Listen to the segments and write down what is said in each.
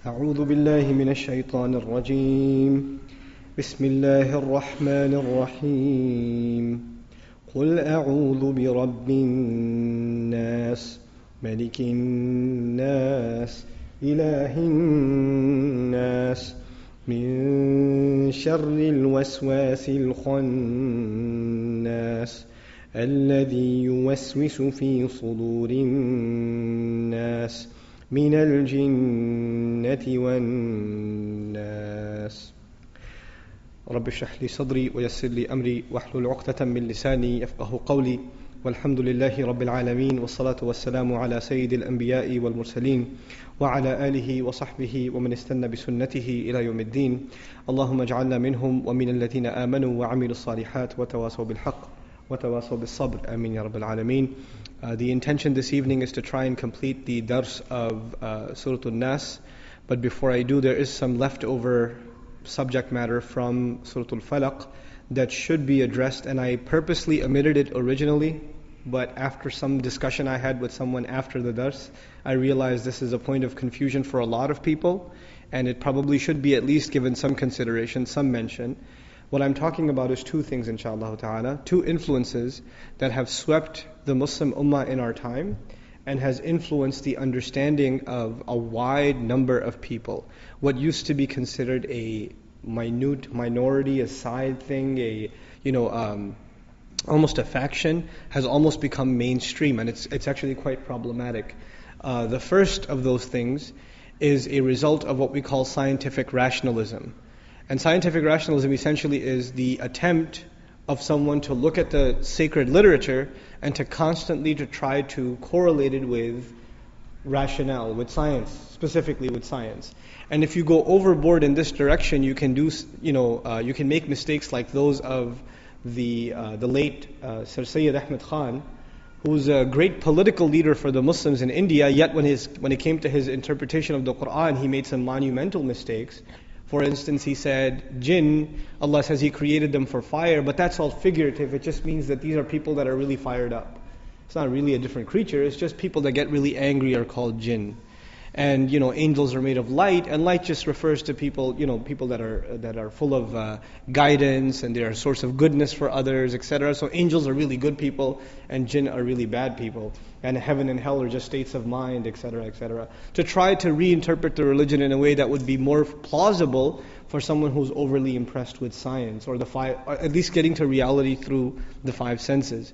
أعوذ بالله من الشيطان الرجيم بسم الله الرحمن الرحيم قل أعوذ برب الناس ملك الناس إله الناس من شر الوسواس الخناس الذي يوسوس في صدور الناس من الجنة والناس رب اشرح لي صدري ويسر لي أمري واحلل عقدة من لساني يفقه قولي والحمد لله رب العالمين والصلاة والسلام على سيد الأنبياء والمرسلين وعلى آله وصحبه ومن استنى بسنته إلى يوم الدين اللهم اجعلنا منهم ومن الذين آمنوا وعملوا الصالحات وتواصوا بالحق وتواصوا بالصبر آمين يا رب العالمين. The intention this evening is to try and complete the dars of Surah Al-Nas, but before I do, there is some leftover subject matter from Surah Al-Falaq that should be addressed, and I purposely omitted it originally, but after some discussion I had with someone after the dars, I realized this is a point of confusion for a lot of people, and it probably should be at least given some consideration, some mention. What I'm talking about is two things, inshallah ta'ala, two influences that have swept the Muslim Ummah in our time and has influenced the understanding of a wide number of people. What used to be considered a minute minority, a side thing, almost a faction, has almost become mainstream, and it's actually quite problematic. The first of those things is a result of what we call scientific rationalism. And scientific rationalism essentially is the attempt of someone to look at the sacred literature and to constantly to try to correlate it with rationale, with science, specifically with science. And if you go overboard in this direction, you can do, you can make mistakes like those of the late Sir Sayyid Ahmed Khan, who's a great political leader for the Muslims in India, yet when it came to his interpretation of the Quran, he made some monumental mistakes. For instance, he said, jinn, Allah says He created them for fire, but that's all figurative. It just means that these are people that are really fired up. It's not really a different creature, it's just people that get really angry are called jinn. And angels are made of light, and light just refers to people, people that are full of guidance, and they're a source of goodness for others, etc. So angels are really good people, and jinn are really bad people. And heaven and hell are just states of mind, etc., etc. To try to reinterpret the religion in a way that would be more plausible for someone who's overly impressed with science, or or at least getting to reality through the five senses.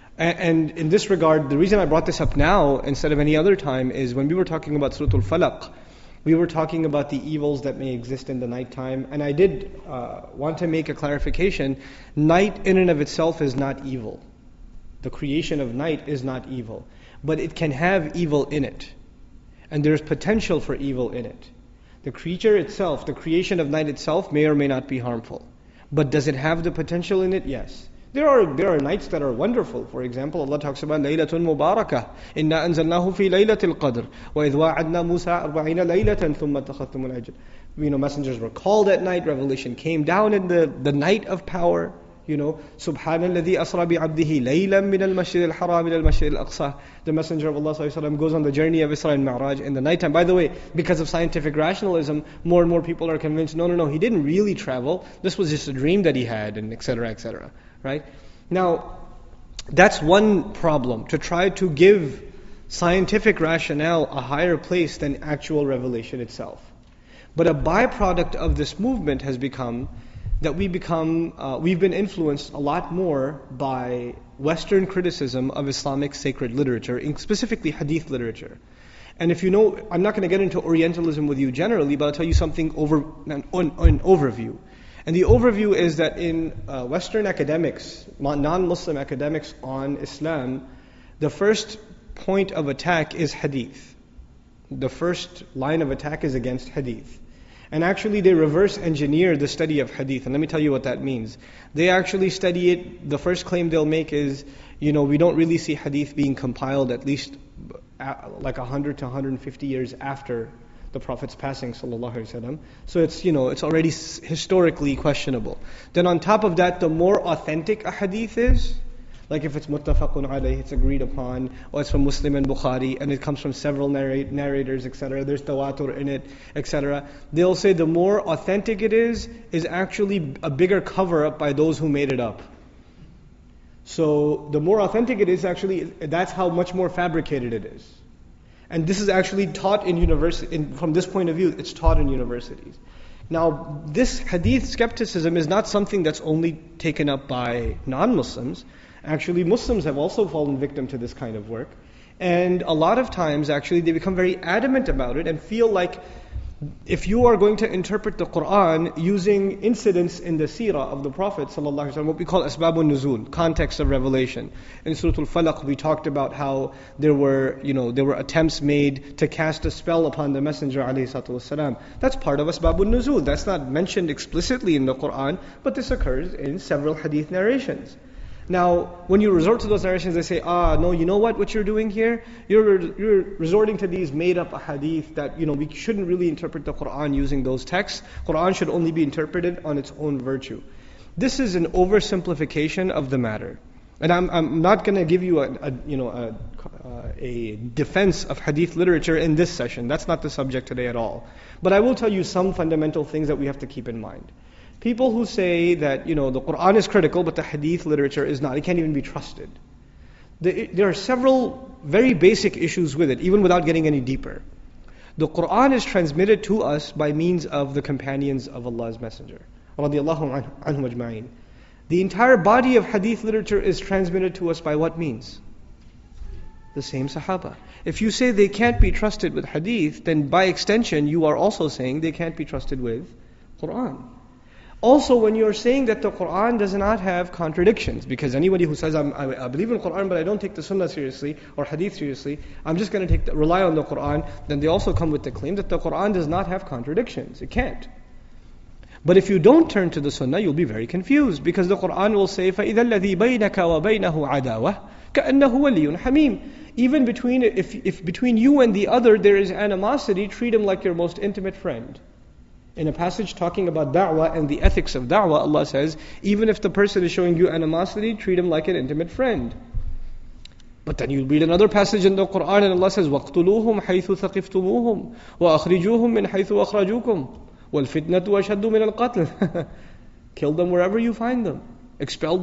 And in this regard, the reason I brought this up now instead of any other time is when we were talking about Surah Al-Falaq, we were talking about the evils that may exist in the nighttime. And I did want to make a clarification. Night in and of itself is not evil. The creation of night is not evil. But it can have evil in it. And there's potential for evil in it. The creature itself, the creation of night itself may or may not be harmful. But does it have the potential in it? Yes. There are nights that are wonderful. For example, Allah talks about Laylatul Mubarakah. Inna anzalnahu fi Laylatil Qadr. Wa idh wa'adna Musa 40 laylatan thumma takhadtumul ajl. Messengers were called at night. Revelation came down in the night of power. Subhanalladhi asra bi'abdihi laylan min al-masjid al-haram ila al-masjid al-aqsa. The Messenger of Allah ﷺ goes on the journey of Isra and Mi'raj in the nighttime. By the way, because of scientific rationalism, more and more people are convinced, no, he didn't really travel. This was just a dream that he had, and etc., etc. Right? Now, that's one problem, to try to give scientific rationale a higher place than actual revelation itself. But a byproduct of this movement has become that we've been influenced a lot more by Western criticism of Islamic sacred literature, specifically hadith literature. And if you know, I'm not going to get into Orientalism with you generally, but I'll tell you something an overview. And the overview is that in Western academics, non-Muslim academics on Islam, the first point of attack is hadith. The first line of attack is against hadith. And actually they reverse engineer the study of hadith. And let me tell you what that means. They actually study it, the first claim they'll make is, we don't really see hadith being compiled at least like 100 to 150 years after the Prophet's passing, sallallahu alaihi wasallam. So it's already historically questionable. Then on top of that, the more authentic a hadith is, Like if it's muttafaqun alayh, it's agreed upon, or it's from Muslim and Bukhari, and it comes from several narrators, etc. There's tawatur in it, etc. They'll say the more authentic it is actually a bigger cover-up by those who made it up. So the more authentic it is, actually, that's how much more fabricated it is. And this is actually taught in university. From this point of view, it's taught in universities. Now, this hadith skepticism is not something that's only taken up by non-Muslims. Actually, Muslims have also fallen victim to this kind of work. And a lot of times, actually, they become very adamant about it and feel like if you are going to interpret the Qur'an using incidents in the seerah of the Prophet ﷺ, what we call asbabun nuzul, context of revelation. In Surah Al-Falaq, we talked about how there were attempts made to cast a spell upon the Messenger ﷺ. That's part of asbabun nuzul. That's not mentioned explicitly in the Qur'an, but this occurs in several hadith narrations. Now, when you resort to those narrations, they say, no, you know what you're doing here? You're resorting to these made-up hadith that, we shouldn't really interpret the Qur'an using those texts. Qur'an should only be interpreted on its own virtue. This is an oversimplification of the matter. And I'm not going to give you a defense of hadith literature in this session. That's not the subject today at all. But I will tell you some fundamental things that we have to keep in mind. People who say that, the Qur'an is critical, but the hadith literature is not. It can't even be trusted. There are several very basic issues with it, even without getting any deeper. The Qur'an is transmitted to us by means of the companions of Allah's Messenger, radiyallahu anhum ajma'in. The entire body of hadith literature is transmitted to us by what means? The same Sahaba. If you say they can't be trusted with hadith, then by extension you are also saying they can't be trusted with Qur'an. Also, when you're saying that the Qur'an does not have contradictions, because anybody who says, I believe in Qur'an but I don't take the Sunnah seriously, or Hadith seriously, I'm just going to rely on the Qur'an, then they also come with the claim that the Qur'an does not have contradictions. It can't. But if you don't turn to the Sunnah, you'll be very confused, because the Qur'an will say, فَإِذَا الَّذِي بَيْنَكَ وَبَيْنَهُ عَدَاوَةٌ كَأَنَّهُ وَلِيٌّ حَمِيمٌ. Even if between you and the other there is animosity, treat him like your most intimate friend. In a passage talking about da'wah and the ethics of da'wah, Allah says, even if the person is showing you animosity, treat him like an intimate friend. But then you read another passage in the Qur'an and Allah says, وَاقْتُلُوهُمْ حَيْثُ ثَقِفْتُمُوهُمْ وَأَخْرِجُوهُمْ مِنْ حَيْثُ أَخْرَجُوكُمْ وَالْفِتْنَةُ أَشَدُّ مِنَ الْقَتْلِ. Kill them wherever you find them. Expel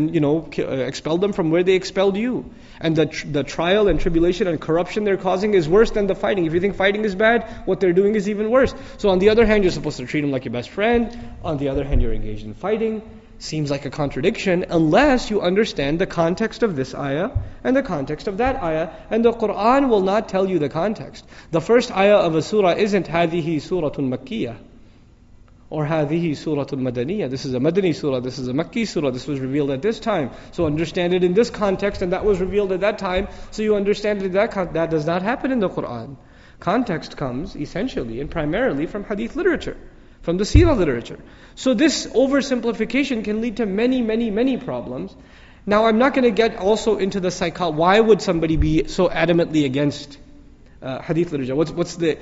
them from where they expelled you. And the trial and tribulation and corruption they're causing is worse than the fighting. If you think fighting is bad, what they're doing is even worse. So on the other hand, you're supposed to treat them like your best friend. On the other hand, you're engaged in fighting. Seems like a contradiction unless you understand the context of this ayah and the context of that ayah. And the Qur'an will not tell you the context. The first ayah of a surah isn't هَذِهِ سُورَةٌ مَكِّيَّةٌ or هَذِهِ سُورَةٌ مَدَنِيَّةٌ. This is a Madani surah, this is a Makki surah, this was revealed at this time. So understand it in this context, and that was revealed at that time, so you understand it that does not happen in the Qur'an. Context comes essentially and primarily from hadith literature, from the seerah literature. So this oversimplification can lead to many, many, many problems. Now I'm not going to get also into the psychology. Why would somebody be so adamantly against hadith literature? What's the,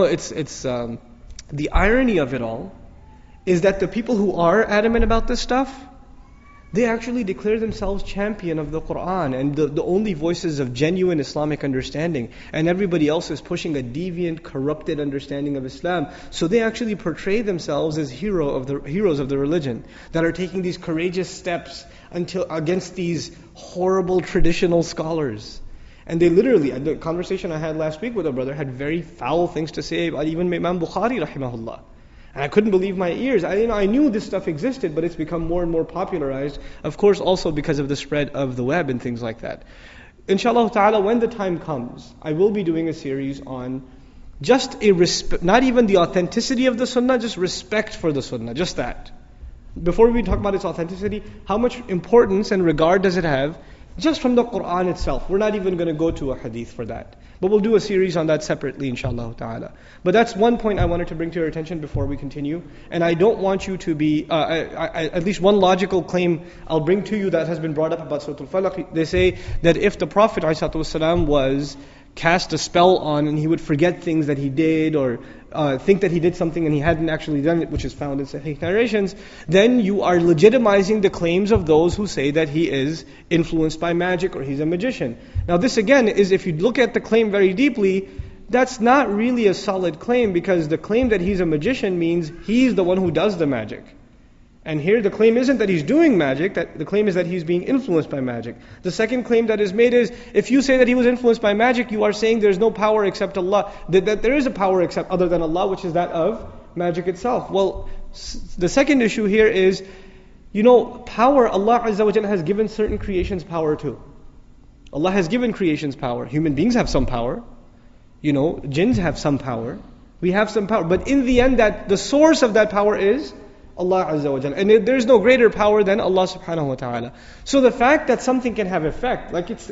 the irony of it all is that the people who are adamant about this stuff, they actually declare themselves champion of the Qur'an and the only voices of genuine Islamic understanding. And everybody else is pushing a deviant, corrupted understanding of Islam. So they actually portray themselves as heroes of the religion that are taking these courageous steps against these horrible traditional scholars. And they literally, the conversation I had last week with a brother had very foul things to say about even Imam Bukhari rahimahullah. And I couldn't believe my ears. I knew this stuff existed, but it's become more and more popularized. Of course, also because of the spread of the web and things like that. Inshallah ta'ala, when the time comes, I will be doing a series on just not even the authenticity of the sunnah, just respect for the sunnah, just that. Before we talk about its authenticity, how much importance and regard does it have just from the Qur'an itself? We're not even going to go to a hadith for that. But we'll do a series on that separately, inshallah ta'ala. But that's one point I wanted to bring to your attention before we continue. And I don't want you to be, at least one logical claim I'll bring to you that has been brought up about Surah Al-Falaq. They say that if the Prophet ﷺ was cast a spell on and he would forget things that he did, or think that he did something and he hadn't actually done it, which is found in Sahih narrations, then you are legitimizing the claims of those who say that he is influenced by magic or he's a magician. Now this again is, if you look at the claim very deeply, that's not really a solid claim, because the claim that he's a magician means he's the one who does the magic. And here the claim isn't that he's doing magic, that the claim is that he's being influenced by magic. The second claim that is made is, if you say that he was influenced by magic, you are saying there's no power except Allah. That there is a power except other than Allah, which is that of magic itself. Well, the second issue here is, power, Allah Azza wa Jalla has given certain creations power too. Allah has given creations power. Human beings have some power. Jinns have some power. We have some power. But in the end, that the source of that power is Allah Azza wa Jalla. And there's no greater power than Allah subhanahu wa ta'ala. So the fact that something can have effect, like it's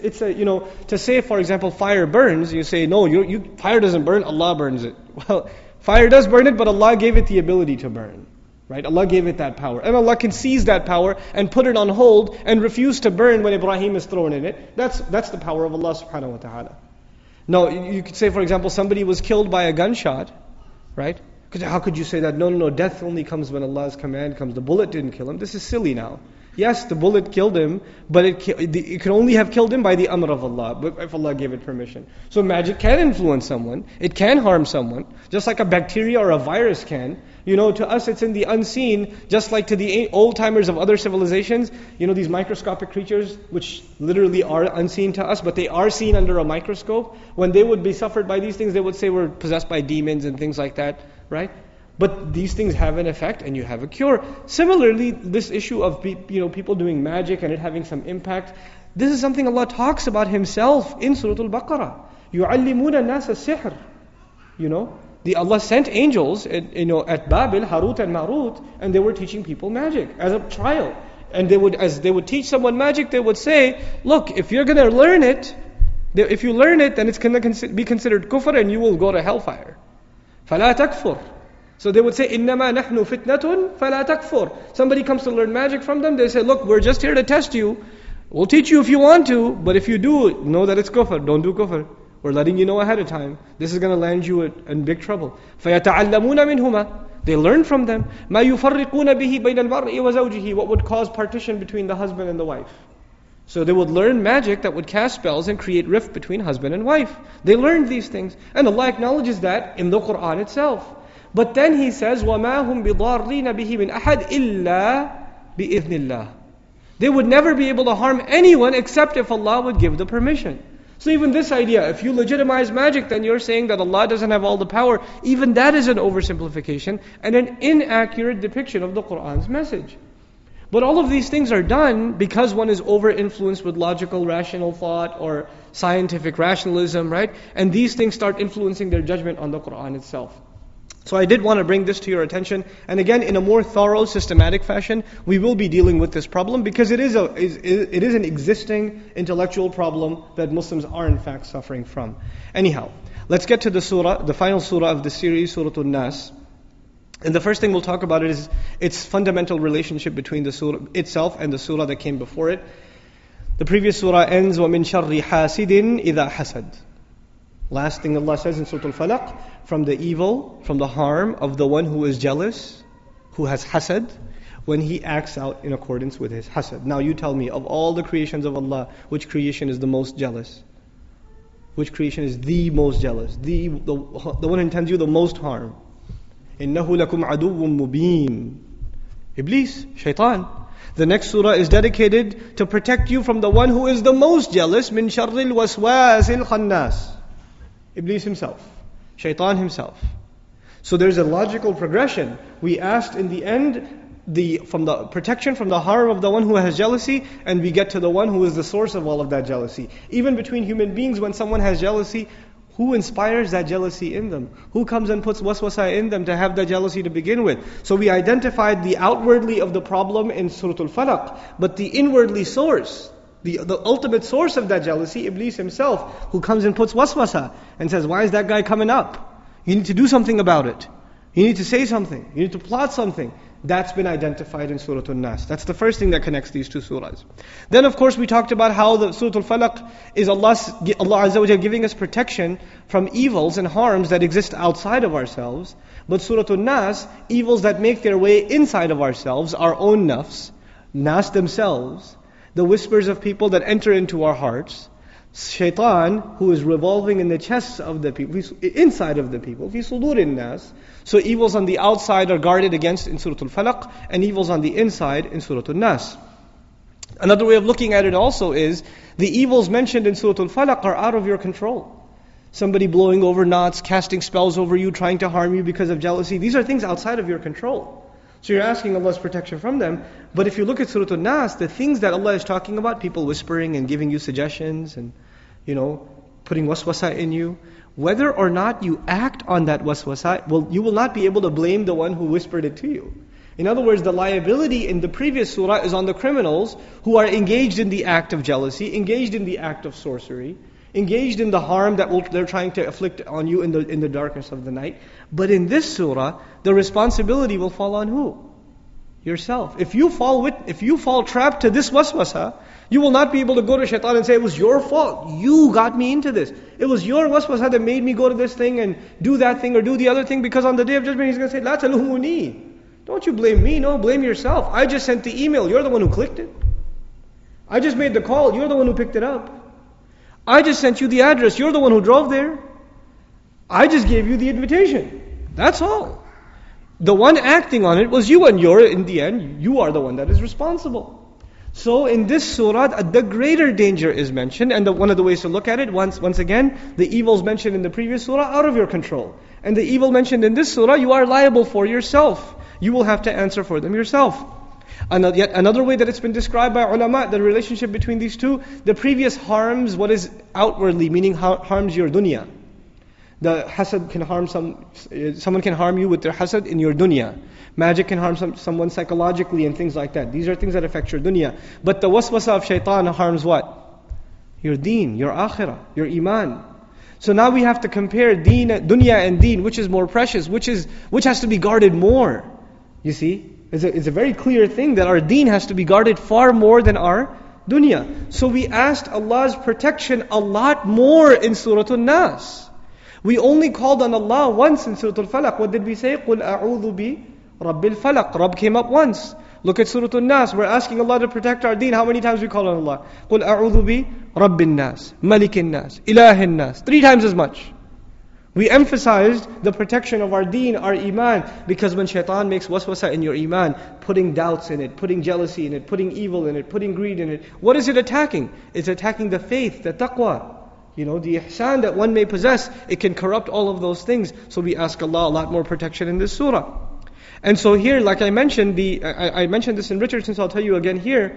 to say, for example, fire burns, you say, no, fire doesn't burn, Allah burns it. Well, fire does burn it, but Allah gave it the ability to burn. Right? Allah gave it that power. And Allah can seize that power and put it on hold and refuse to burn when Ibrahim is thrown in it. That's the power of Allah subhanahu wa ta'ala. Now, you could say, for example, somebody was killed by a gunshot, right? How could you say that? No, death only comes when Allah's command comes. The bullet didn't kill him. This is silly now. Yes, the bullet killed him, but it could only have killed him by the amr of Allah, but if Allah gave it permission. So magic can influence someone. It can harm someone, just like a bacteria or a virus can. To us it's in the unseen, just like to the old-timers of other civilizations. These microscopic creatures, which literally are unseen to us, but they are seen under a microscope. When they would be suffered by these things, they would say we're possessed by demons and things like that, right? But these things have an effect and you have a cure. Similarly, this issue of people doing magic and it having some impact, this is something Allah talks about Himself in Surah Al-Baqarah. يُعَلِّمُونَ النَّاسَ السِّحْرِ. Allah sent angels at Babel, Harut and Marut, and they were teaching people magic as a trial. And as they would teach someone magic, they would say, look, if you're going to learn it, then it's going to be considered kufr and you will go to hellfire. فَلَا تَكْفُرْ. So they would say, إِنَّمَا نَحْنُ فِتْنَةٌ فَلَا تَكْفُرْ. Somebody comes to learn magic from them, they say, look, we're just here to test you. We'll teach you if you want to, but if you do, know that it's kufr. Don't do kufr. We're letting you know ahead of time. This is going to land you in big trouble. فَيَتَعَلَّمُونَ مِنْهُمَا. They learn from them. مَا يُفَرِّقُونَ بِهِ بَيْنَ الْمَرْءِ وَزَوْجِهِ. What would cause partition between the husband and the wife. So they would learn magic that would cast spells and create rift between husband and wife. They learned these things. And Allah acknowledges that in the Qur'an itself. But then He says, وَمَا هُمْ بِضَارِّينَ بِهِ مِنْ أَحَدٍ إِلَّا بِإِذْنِ اللَّهِ. They would never be able to harm anyone except if Allah would give the permission. So even this idea, if you legitimize magic, then you're saying that Allah doesn't have all the power. Even that is an oversimplification and an inaccurate depiction of the Qur'an's message. But all of these things are done because one is over-influenced with logical, rational thought or scientific rationalism, right? And these things start influencing their judgment on the Qur'an itself. So I did want to bring this to your attention. And again, in a more thorough, systematic fashion, we will be dealing with this problem because it is an existing intellectual problem that Muslims are in fact suffering from. Anyhow, let's get to the surah, the final surah of the series, Surah An-Nas. And the first thing we'll talk about is its fundamental relationship between the surah itself and the surah that came before it. The previous surah ends, وَمِن شَرِّ حَاسِدٍ إِذَا حَسَدٍ. Last thing Allah says in Surah Al-Falaq, from the evil, from the harm of the one who is jealous, who has hasad, when he acts out in accordance with his hasad. Now you tell me, of all the creations of Allah, which creation is the most jealous? Which creation is the most jealous? The one who intends you the most harm? إِنَّهُ لَكُمْ عَدُوٌّ مُبِينٌ. Iblis, shaitan. The next surah is dedicated to protect you from the one who is the most jealous, مِن شَرِّ الْوَسْوَاسِ الْخَنَّاسِ. Iblis himself, shaitan himself. So there's a logical progression. We asked in the end, from the protection from the harm of the one who has jealousy, and we get to the one who is the source of all of that jealousy. Even between human beings, when someone has jealousy, who inspires that jealousy in them? Who comes and puts waswasa in them to have that jealousy to begin with? So we identified the outwardly of the problem in Surah Al-Falaq, but the inwardly source, the ultimate source of that jealousy, Iblis himself, who comes and puts waswasa and says, why is that guy coming up? You need to do something about it. You need to say something. You need to plot something. That's been identified in Surah An-Nas. That's the first thing that connects these two surahs. Then of course we talked about how the Surah Al-Falaq is Allah Azza wa Jalla giving us protection from evils and harms that exist outside of ourselves. But Surah An-Nas, evils that make their way inside of ourselves, our own nafs, nas themselves, the whispers of people that enter into our hearts, shaitan who is revolving in the chests of the people, inside of the people, fi sudurin nas. So evils on the outside are guarded against in Surah Al-Falaq, and evils on the inside in Surah An-Nas. Another way of looking at it also is, the evils mentioned in Surah Al-Falaq are out of your control. Somebody blowing over knots, casting spells over you, trying to harm you because of jealousy. These are things outside of your control. So you're asking Allah's protection from them. But if you look at Surah An-Nas, the things that Allah is talking about, people whispering and giving you suggestions and, putting waswasa in you, whether or not you act on that waswasa, you will not be able to blame the one who whispered it to you. In other words, the liability in the previous surah is on the criminals who are engaged in the act of jealousy, engaged in the act of sorcery, engaged in the harm that they're trying to afflict on you in the darkness of the night. But in this surah, the responsibility will fall on who? Yourself. If you fall trapped to this waswasa, you will not be able to go to shaitan and say, it was your fault. You got me into this. It was your waswasa that made me go to this thing and do that thing or do the other thing, because on the day of judgment he's going to say, La talumuni. Don't you blame me, no, blame yourself. I just sent the email, you're the one who clicked it. I just made the call, you're the one who picked it up. I just sent you the address, you're the one who drove there. I just gave you the invitation. That's all. The one acting on it was you, and in the end, you are the one that is responsible. So in this surah, the greater danger is mentioned, and one of the ways to look at it, once again, the evils mentioned in the previous surah are out of your control. And the evil mentioned in this surah, you are liable for yourself. You will have to answer for them yourself. Yet another way that it's been described by ulama, the relationship between these two, the previous harms what is outwardly, meaning harms your dunya. The hasad can harm someone can harm you with their hasad in your dunya. Magic can harm someone psychologically and things like that. These are things that affect your dunya. But the waswasa of shaitan harms what? Your deen, your akhirah, your iman. So now we have to compare dunya and deen, which is more precious, which has to be guarded more. You see? It's a very clear thing that our deen has to be guarded far more than our dunya. So we asked Allah's protection a lot more in Surah An-Nas. We only called on Allah once in Surah Al-Falaq. What did we say? قُلْ أَعُوذُ بِرَبِّ الْفَلَقِ. Rabb came up once. Look at Surah An-Nas. We're asking Allah to protect our deen. How many times we call on Allah? قُلْ أَعُوذُ بِرَبِّ النَّاسِ مَلِكِ النَّاسِ إِلَهِ النَّاسِ. 3 times as much. We emphasized the protection of our deen, our iman, because when shaitan makes waswasa in your iman, putting doubts in it, putting jealousy in it, putting evil in it, putting greed in it, what is it attacking? It's attacking the faith, the taqwa. The ihsan that one may possess, it can corrupt all of those things. So we ask Allah a lot more protection in this surah. And so here, like I mentioned, I mentioned this in Richardson, so I'll tell you again here.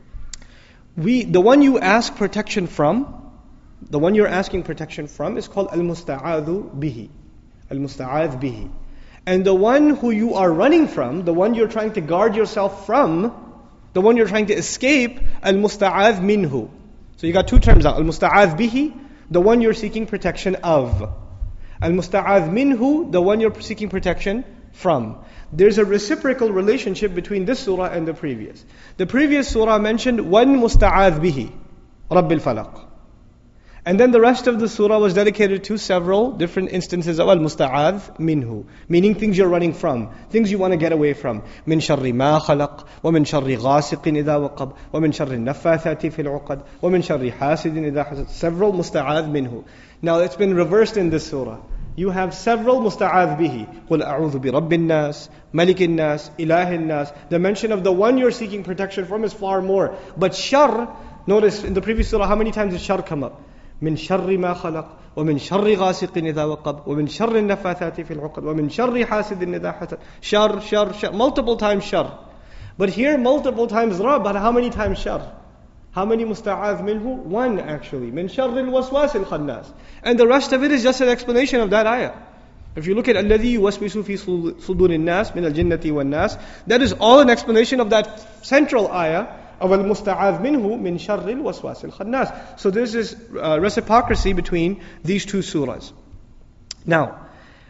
The one you ask protection from, the one you're asking protection from is called al-musta'adhu bihi. Al-musta'adh bihi. And the one who you are running from, the one you're trying to guard yourself from, the one you're trying to escape, al-musta'adh minhu. So you got 2 terms out. Al-musta'adh bihi, the one you're seeking protection of. Al-musta'adh minhu, the one you're seeking protection from. There's a reciprocal relationship between this surah and the previous. The previous surah mentioned one musta'adh bihi, Rabbil Falaq. And then the rest of the surah was dedicated to several different instances of al-musta'adh minhu, meaning things you're running from, things you want to get away from. Min sharri ma khalaq, wa min sharri ghasiqin idha waqab, wa min sharri naffathati fil uqad, wa min sharri hasidin idha hasad. Several musta'adh minhu. Now it's been reversed in this surah. You have several musta'adh bihi. قُلْ أَعُوذُ بِرَبِّ النَّاسِ مَلِكِ النَّاسِ إِلَهِ النَّاسِ. The mention of the one you're seeking protection from is far more. But shar, notice in the previous surah, how many times did shar come up? من شر ما خلق ومن شر غاسق إذا وقب ومن شر النفاثات في العقد ومن شر حاسد إذا حسد. Shar, multiple times shar. But here multiple times ra, but how many times shar? How many musta'adh minhu? 1 actually. من شر الوسواس الخناس. And the rest of it is just an explanation of that ayah. If you look at الذي يوسوس في صدور الناس من الجنة والناس, that is all an explanation of that central ayah of al-musta'adh minhu min sharri al-waswas al-khannas. So there's this reciprocity between these 2 surahs. Now,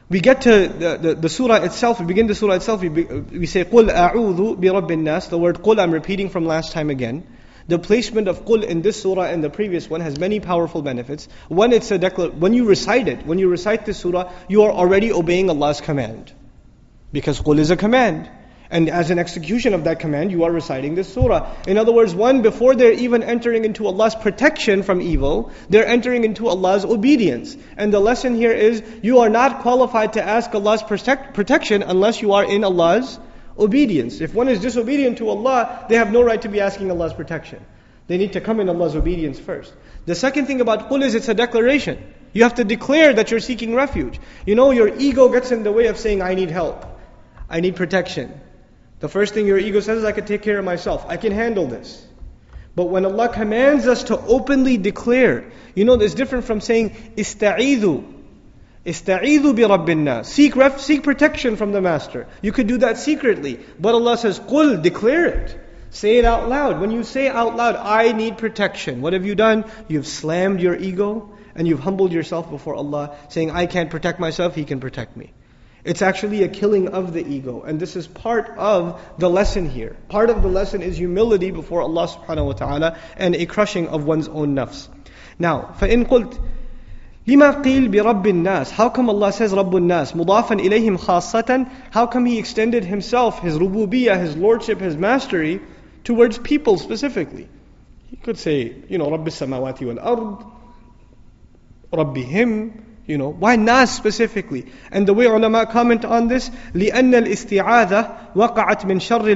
we get to the surah itself, we begin the surah itself, we say, قُلْ أَعُوذُ بِرَبِّ النَّاسِ. The word قُل, I'm repeating from last time again. The placement of qul in this surah and the previous one has many powerful benefits. One, it's a when you recite it, when you recite this surah, you are already obeying Allah's command. Because qul is a command. And as an execution of that command, you are reciting this surah. In other words, one, before they're even entering into Allah's protection from evil, they're entering into Allah's obedience. And the lesson here is, you are not qualified to ask Allah's protection unless you are in Allah's obedience. If one is disobedient to Allah, they have no right to be asking Allah's protection. They need to come in Allah's obedience first. The second thing about qul is it's a declaration. You have to declare that you're seeking refuge. You know, your ego gets in the way of saying, I need help. I need protection. The first thing your ego says is, I can take care of myself. I can handle this. But when Allah commands us to openly declare, you know, it's different from saying, Ista'idhu. Ista'idhu bi Rabbin nas. Seek protection from the Master. You could do that secretly. But Allah says, Qul, declare it. Say it out loud. When you say out loud, I need protection, what have you done? You've slammed your ego and you've humbled yourself before Allah, saying, I can't protect myself, He can protect me. It's actually a killing of the ego. And this is part of the lesson here. Part of the lesson is humility before Allah subhanahu wa ta'ala and a crushing of one's own nafs. Now, فَإِن قُلْتِ لِمَا قِيلْ بِرَبِّ النَّاسِ. How come Allah says رَبُّ النَّاسِ مُضَافًا إِلَيْهِمْ خَاصَّةً? How come He extended Himself, His rububiyyah, His lordship, His mastery towards people specifically? He could say, you know, رَبِّ السَّمَاوَاتِ وَالْأَرْضِ رَبِّهِمْ. You know, why nas specifically? And the way ulama comment on this, لأن الاستعاذة وقعت من شر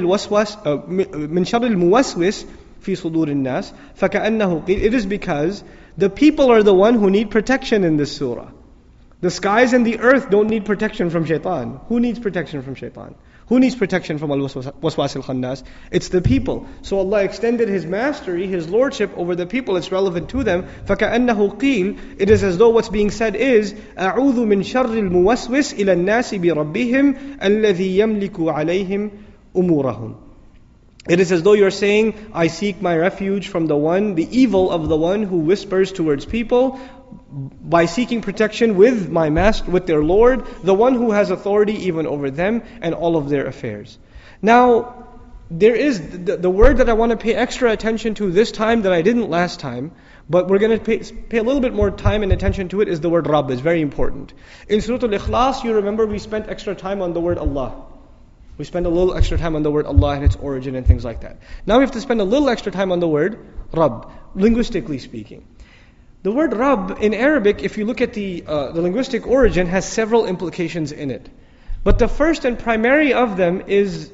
الموسوس في صدور الناس فكأنه قيل. It is because the people are the one who need protection in this surah. The skies and the earth don't need protection from shaitan. Who needs protection from shaitan? Who needs protection from al-waswas al-khannas? It's the people. So Allah extended His mastery, His lordship over the people. It's relevant to them. فَكَأَنَّهُ قِيل. It is as though what's being said is, أَعُوذُ مِنْ شَرِّ الْمُوَسْوِسِ إِلَى النَّاسِ بِرَبِّهِمْ الَّذِي يَمْلِكُ عَلَيْهِمْ أُمُورَهُمْ. It is as though you're saying, I seek my refuge from the evil of the one who whispers towards people, by seeking protection with my master, with their Lord, the one who has authority even over them and all of their affairs. Now, there is the word that I want to pay extra attention to this time that I didn't last time, but we're going to pay a little bit more time and attention to it, is the word Rabb. It's very important. In Surah Al-Ikhlas, you remember we spent extra time on the word Allah. We spent a little extra time on the word Allah and its origin and things like that. Now we have to spend a little extra time on the word Rabb, linguistically speaking. The word Rabb in Arabic, if you look at the linguistic origin, has several implications in it. But the first and primary of them is,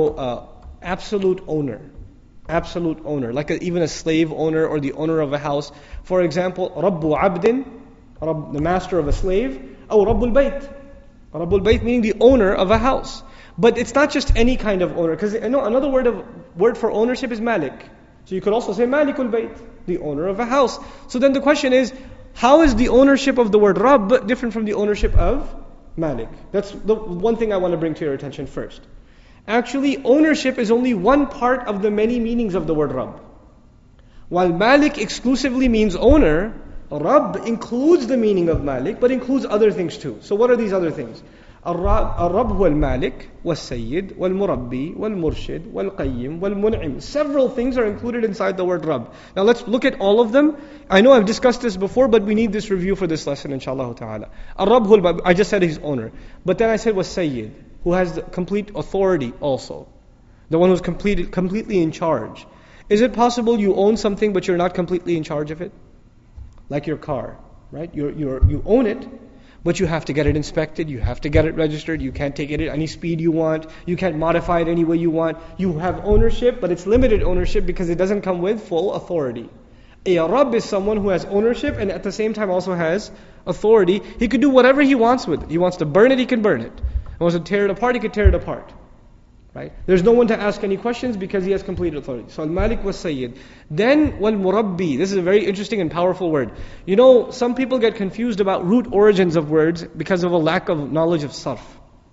absolute owner. Absolute owner. Like even a slave owner or the owner of a house. For example, Rabbu Abdin, the master of a slave, or Rabbul Bayt. Rabbul Bayt meaning the owner of a house. But it's not just any kind of owner. Because another word for ownership is Malik. So you could also say Malikul Bayt, the owner of a house. So then the question is, how is the ownership of the word Rabb different from the ownership of Malik? That's the one thing I want to bring to your attention first. Actually, ownership is only one part of the many meanings of the word Rabb. While Malik exclusively means owner, Rabb includes the meaning of Malik, but includes other things too. So what are these other things? الرب هو المالك والسيد والمربي والمرشد والقيم والمنعم. Several things are included inside the word Rabb. Now let's look at all of them. I know I've discussed this before, but we need this review for this lesson, inshallah ta'ala. الرب هو I just said His owner. But then I said was Sayyid, who has the complete authority also. The one who's completely in charge. Is it possible you own something but you're not completely in charge of it? Like your car, right? You own it, but you have to get it inspected, you have to get it registered, you can't take it at any speed you want, you can't modify it any way you want. You have ownership, but it's limited ownership because it doesn't come with full authority. A Rabb is someone who has ownership and at the same time also has authority. He could do whatever he wants with it. He wants to burn it, he can burn it. He wants to tear it apart, he can tear it apart. Right? There's no one to ask any questions because he has complete authority. So Al-Malik was Sayyid. Then Wal-Murabbi. This is a very interesting and powerful word. You know, some people get confused about root origins of words because of a lack of knowledge of sarf.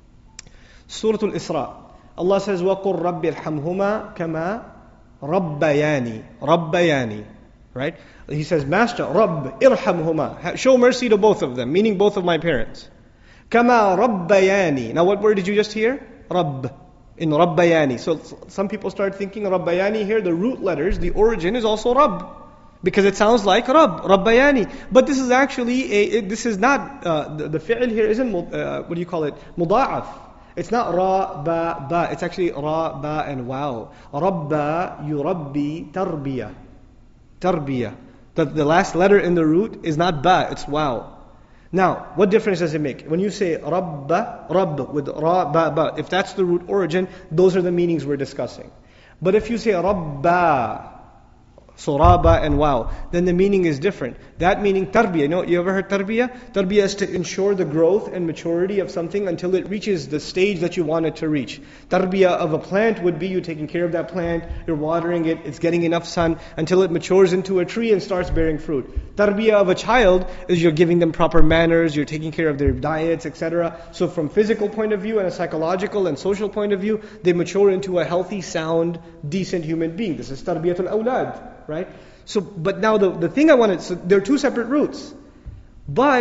Surah Al-Isra. Allah says, وَقُلْ رَبِّ ارْحَمْهُمَا كَمَا رَبَّيَانِي. Rabbayani. Right? He says, Master, Rabb, irhamhuma. Show mercy to both of them, meaning both of my parents. Kama rabbayani. Now what word did you just hear? Rabb. In rabbayani. So some people start thinking rabbayani here, the root letters, the origin is also Rabb. Because it sounds like Rabb, rabbayani. But this is actually, this is not, the fi'l here isn't, what do you call it? Muda'af. It's not ra, ba, ba. It's actually ra, ba, and wow. Rabba, yurabbi, tarbiya. Tarbiya. The last letter in the root is not ba, it's wow. Now, what difference does it make? When you say rabba, rabb with ra, ba, ba, if that's the root origin, those are the meanings we're discussing. But if you say rabba, so raba and wow, then the meaning is different. That meaning tarbiyah. You ever heard tarbiyah? Tarbiyah is to ensure the growth and maturity of something until it reaches the stage that you want it to reach. Tarbiyah of a plant would be you taking care of that plant, you're watering it, it's getting enough sun until it matures into a tree and starts bearing fruit. Tarbiyah of a child is you're giving them proper manners, you're taking care of their diets, etc. So from physical point of view and a psychological and social point of view, they mature into a healthy, sound, decent human being. This is tarbiyatul awlad. Right? So, but now the thing I wanted, so there are two separate roots. But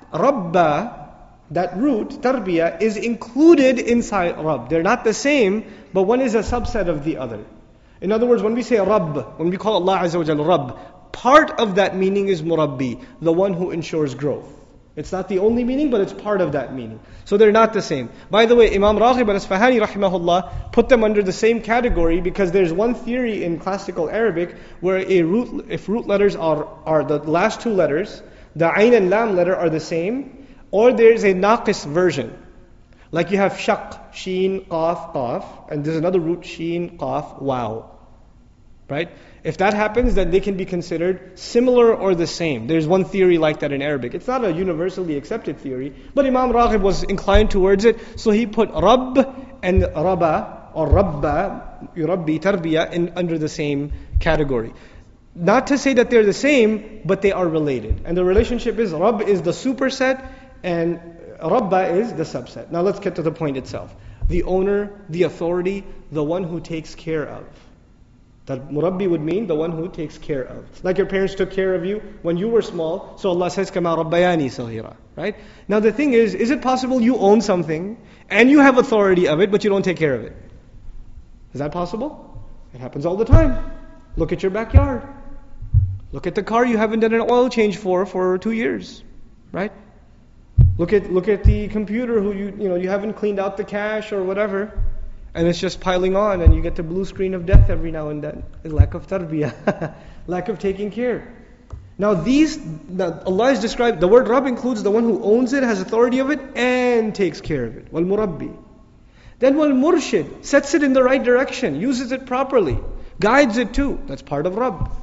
Rabba, that root, tarbiyah, is included inside Rabb. They're not the same, but one is a subset of the other. In other words, when we say Rabb, when we call Allah Azza wa Jalla Rabb, part of that meaning is Murabbi, the one who ensures growth. It's not the only meaning, but it's part of that meaning. So they're not the same. By the way, Imam Raghib al-Asfahani rahimahullah put them under the same category because there's one theory in classical Arabic where if root letters are the last two letters, the Ain and Lam letter are the same, or there's a naqis version. Like you have shaq, sheen, qaf, qaf, and there's another root, sheen, qaf, wow. Right? If that happens, then they can be considered similar or the same. There's one theory like that in Arabic. It's not a universally accepted theory, but Imam Raghib was inclined towards it, so he put Rabb and Rabba, or Rabba, Yurabbi, Tarbiyah, under the same category. Not to say that they're the same, but they are related. And the relationship is, Rabb is the superset, and Rabba is the subset. Now let's get to the point itself. The owner, the authority, the one who takes care of. That Murabbi would mean the one who takes care of. Like your parents took care of you when you were small. So Allah says, Kama Rabbayani Saghira. Right? Now the thing is it possible you own something and you have authority of it, but you don't take care of it? Is that possible? It happens all the time. Look at your backyard. Look at the car you haven't done an oil change for 2 years. Right? Look at the computer who you haven't cleaned out the cache or whatever. And it's just piling on, and you get the blue screen of death every now and then. Lack of tarbiyah, lack of taking care. Now Allah is described, the word Rabb includes the one who owns it, has authority of it, and takes care of it. Wal Murabbi. Then wal Murshid, sets it in the right direction, uses it properly, guides it too. That's part of Rabb.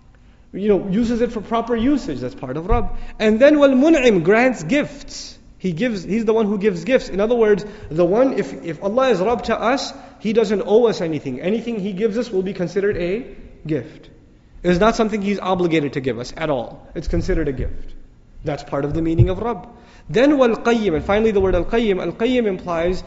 Uses it for proper usage. That's part of Rabb. And then wal Mun'im, grants gifts. He's the one who gives gifts. In other words, the one, if Allah is Rabb to us, He doesn't owe us anything. Anything He gives us will be considered a gift. It is not something He's obligated to give us at all. It's considered a gift. That's part of the meaning of Rabb. Then wal Qayyim, and finally the word al-Qayyim. Al-Qayyim implies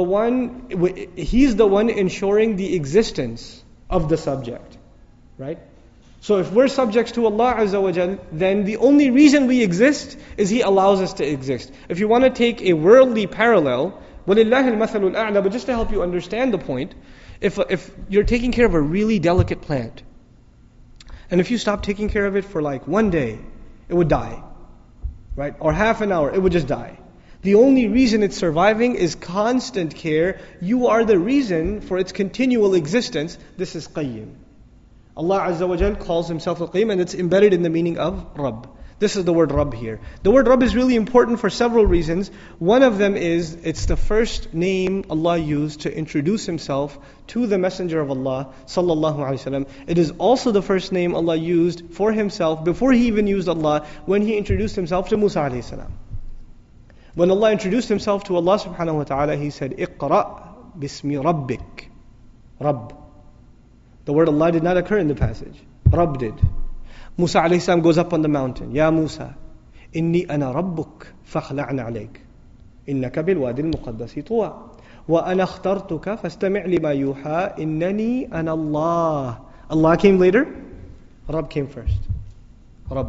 He's the one ensuring the existence of the subject. Right? So if we're subjects to Allah Azza wa Jal, then the only reason we exist is He allows us to exist. If you want to take a worldly parallel, وَلِلَّهِ الْمَثَلُ الْأَعْلَى, but just to help you understand the point, if you're taking care of a really delicate plant, and if you stop taking care of it for like 1 day, it would die. Right? Or half an hour, it would just die. The only reason it's surviving is constant care. You are the reason for its continual existence. This is Qayyim. Allah Azza wa Jal calls Himself Al-Qayyim, and it's embedded in the meaning of Rabb. This is the word Rabb here. The word Rabb is really important for several reasons. One of them is, it's the first name Allah used to introduce Himself to the Messenger of Allah Sallallahu Alaihi Wasallam. It is also the first name Allah used for Himself before He even used Allah when He introduced Himself to Musa Alayhi Salam. When Allah introduced Himself to Allah Subhanahu Wa Ta'ala, He said, Iqra' bismi Rabbik. Rabb. The word Allah did not occur in the passage. Rabb did. Musa alayhi salam goes up on the mountain. Ya Musa, inni ana rabbuk fakhla'na alayk. Innaka bil wadi al-muqaddasi tuwa. Wa ana akhtartuka fastami' lima yuha. Innani ana Allah. Allah came later. Rabb came first. Rabb.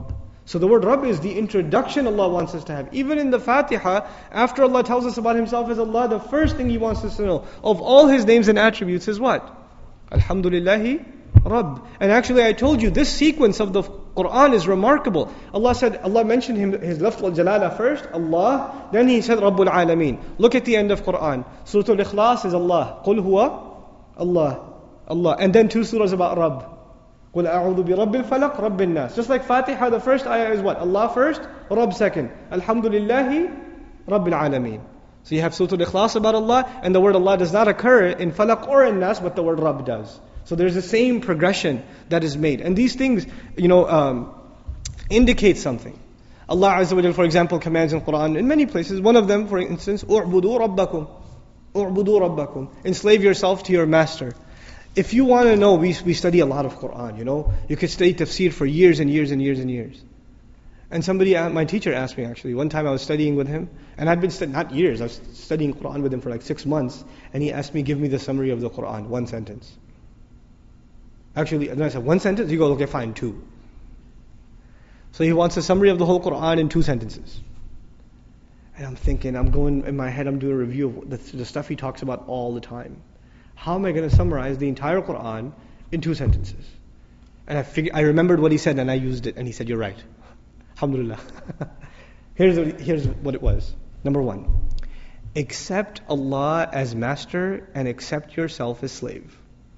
So the word Rabb is the introduction Allah wants us to have. Even in the Fatiha, after Allah tells us about Himself as Allah, the first thing He wants us to know of all His names and attributes is what? Alhamdulillahi Rabb. And actually I told you, this sequence of the Quran is remarkable. Allah mentioned His lafz al-jalala first, Allah, then He said Rabbul Alameen. Look at the end of Quran. Surah Al-Ikhlas is Allah. Qul huwa Allah. Allah. And then 2 surahs about Rabb. قُلْ أَعُوذُ بِرَبِّ الْفَلَقِ رَبِّ النَّاسِ. Just like Fatiha, the first ayah is what? Allah first, Rabb second. Alhamdulillahi Rabbil Alameen. So you have Surah Al-Ikhlas about Allah, and the word Allah does not occur in Falaq or in Nas, but the word Rabb does. So there's the same progression that is made. And these things, indicate something. Allah Azza wa Jalla, for example, commands in Quran in many places. One of them, for instance, أُعْبُدُوا رَبَّكُمْ. أُعْبُدُوا رَبَّكُمْ. Enslave yourself to your master. If you want to know, we study a lot of Quran, You could study tafsir for years and years and years and years. And my teacher asked me actually, one time I was studying with him, and I'd been not years, I was studying Quran with him for like 6 months, and he asked me, give me the summary of the Quran, 1 sentence. Actually, and I said, 1 sentence? He goes, okay, fine, 2. So he wants a summary of the whole Quran in 2 sentences. And I'm thinking, in my head, I'm doing a review of the stuff he talks about all the time. How am I going to summarize the entire Quran in 2 sentences? And I remembered what he said and I used it, and he said, you're right. Alhamdulillah. Here's what it was. Number 1, accept Allah as master and accept yourself as slave.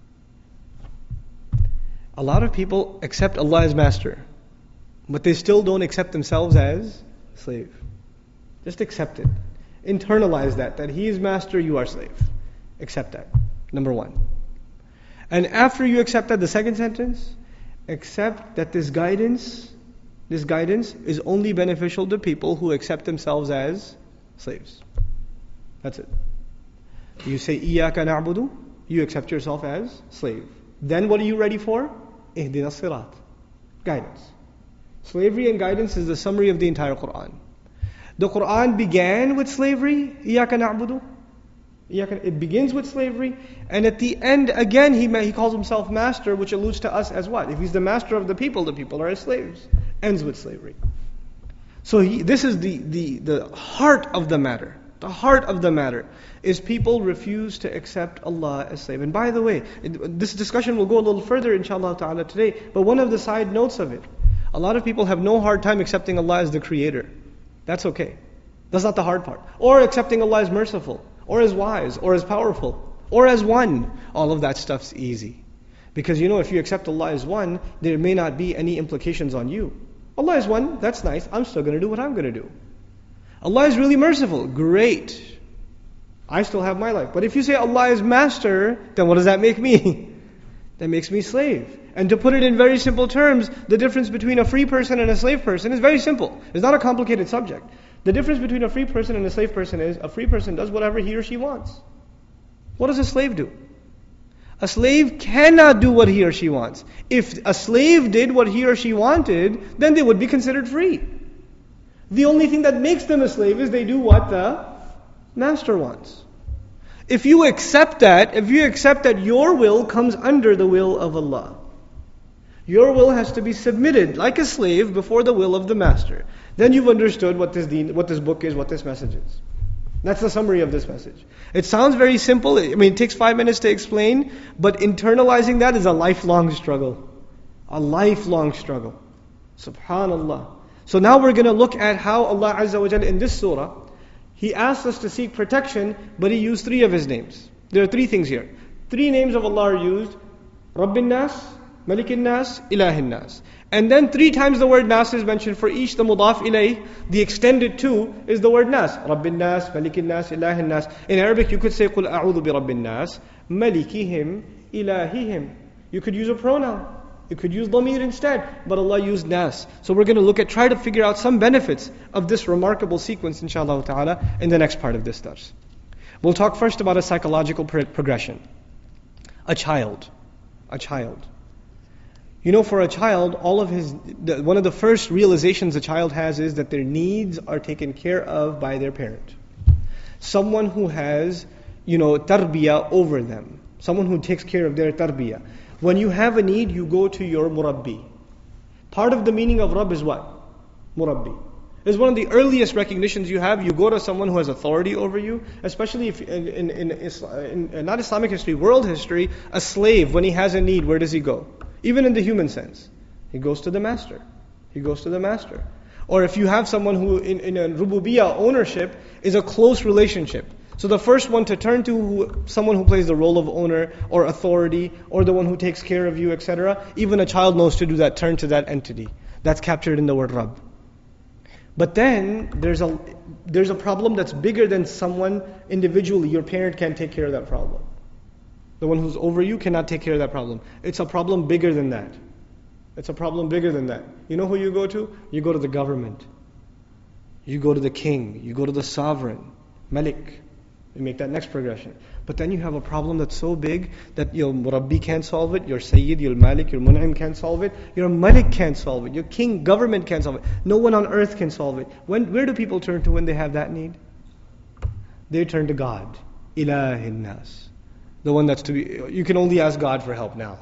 A lot of people accept Allah as master, but they still don't accept themselves as slave. Just accept it. Internalize that He is master, you are slave. Accept that. Number 1. And after you accept that, the second sentence, accept that this guidance is only beneficial to people who accept themselves as slaves. That's it. You say, إِيَّاكَ نَعْبُدُ, you accept yourself as slave. Then what are you ready for? اهدنا الصراط. Guidance. Slavery and guidance is the summary of the entire Quran. The Quran began with slavery, إِيَّاكَ نَعْبُدُ. It begins with slavery, and at the end, again, he calls himself master, which alludes to us as what? If He's the master of the people are His slaves. Ends with slavery. So this is the heart of the matter. The heart of the matter is people refuse to accept Allah as slave. And by the way, this discussion will go a little further inshallah ta'ala today, but one of the side notes of it, a lot of people have no hard time accepting Allah as the creator. That's okay. That's not the hard part. Or accepting Allah as merciful, or as wise, or as powerful, or as one. All of that stuff's easy. Because if you accept Allah as one, there may not be any implications on you. Allah is one, that's nice, I'm still going to do what I'm going to do. Allah is really merciful, great. I still have my life. But if you say Allah is master, then what does that make me? That makes me slave. And to put it in very simple terms, the difference between a free person and a slave person is very simple. It's not a complicated subject. The difference between a free person and a slave person is, a free person does whatever he or she wants. What does a slave do? A slave cannot do what he or she wants. If a slave did what he or she wanted, then they would be considered free. The only thing that makes them a slave is they do what the master wants. If you accept that your will comes under the will of Allah. Your will has to be submitted like a slave before the will of the master. Then you've understood what this book is, what this message is. That's the summary of this message. It sounds very simple. It takes 5 minutes to explain, but internalizing that is a lifelong struggle. A lifelong struggle. Subhanallah. So now we're going to look at how Allah Azza wa Jalla in this surah, He asks us to seek protection, but He used 3 of His names. There are 3 things here. 3 names of Allah are used. Rabbin Nas, Malikin Nas, Ilahin Nas. And then 3 times the word Nas is mentioned. For each the mudaf ilayh, the extended to, is the word Nas. Rabbin Nas, Malikin Nas, Ilahin Nas. In Arabic you could say, قُلْ أَعُوذُ بِرَبِّ النَّاسِ مَلِكِهِمْ إِلَهِهِمْ. You could use a pronoun. You could use dhamir instead, but Allah used Nas. So we're going to try to figure out some benefits of this remarkable sequence, inshallah ta'ala, in the next part of this dars. We'll talk first about a psychological progression. A child. For a child, one of the first realizations a child has is that their needs are taken care of by their parent. Someone who has, tarbiyah over them. Someone who takes care of their tarbiyah. When you have a need, you go to your murabbi. Part of the meaning of Rabb is what? Murabbi. It's one of the earliest recognitions you have. You go to someone who has authority over you, especially if in not Islamic history, world history, a slave, when he has a need, where does he go? Even in the human sense. He goes to the master. He goes to the master. Or if you have someone who in a rububiyyah ownership is a close relationship. So the first one to turn to, someone who plays the role of owner or authority or the one who takes care of you, etc. Even a child knows to do that, turn to that entity. That's captured in the word Rabb. But then there's a problem that's bigger than someone individually. Your parent can't take care of that problem. The one who's over you cannot take care of that problem. It's a problem bigger than that. It's a problem bigger than that. You know who you go to? You go to the government. You go to the king. You go to the sovereign, Malik. You make that next progression. But then you have a problem that's so big that your Murabbi can't solve it, your Sayyid, your Malik, your Mun'im can't solve it, your Malik can't solve it, your king, government can't solve it. No one on earth can solve it. Where do people turn to when they have that need? They turn to God. Ilahin nas. The one that's to be, you can only ask God for help now.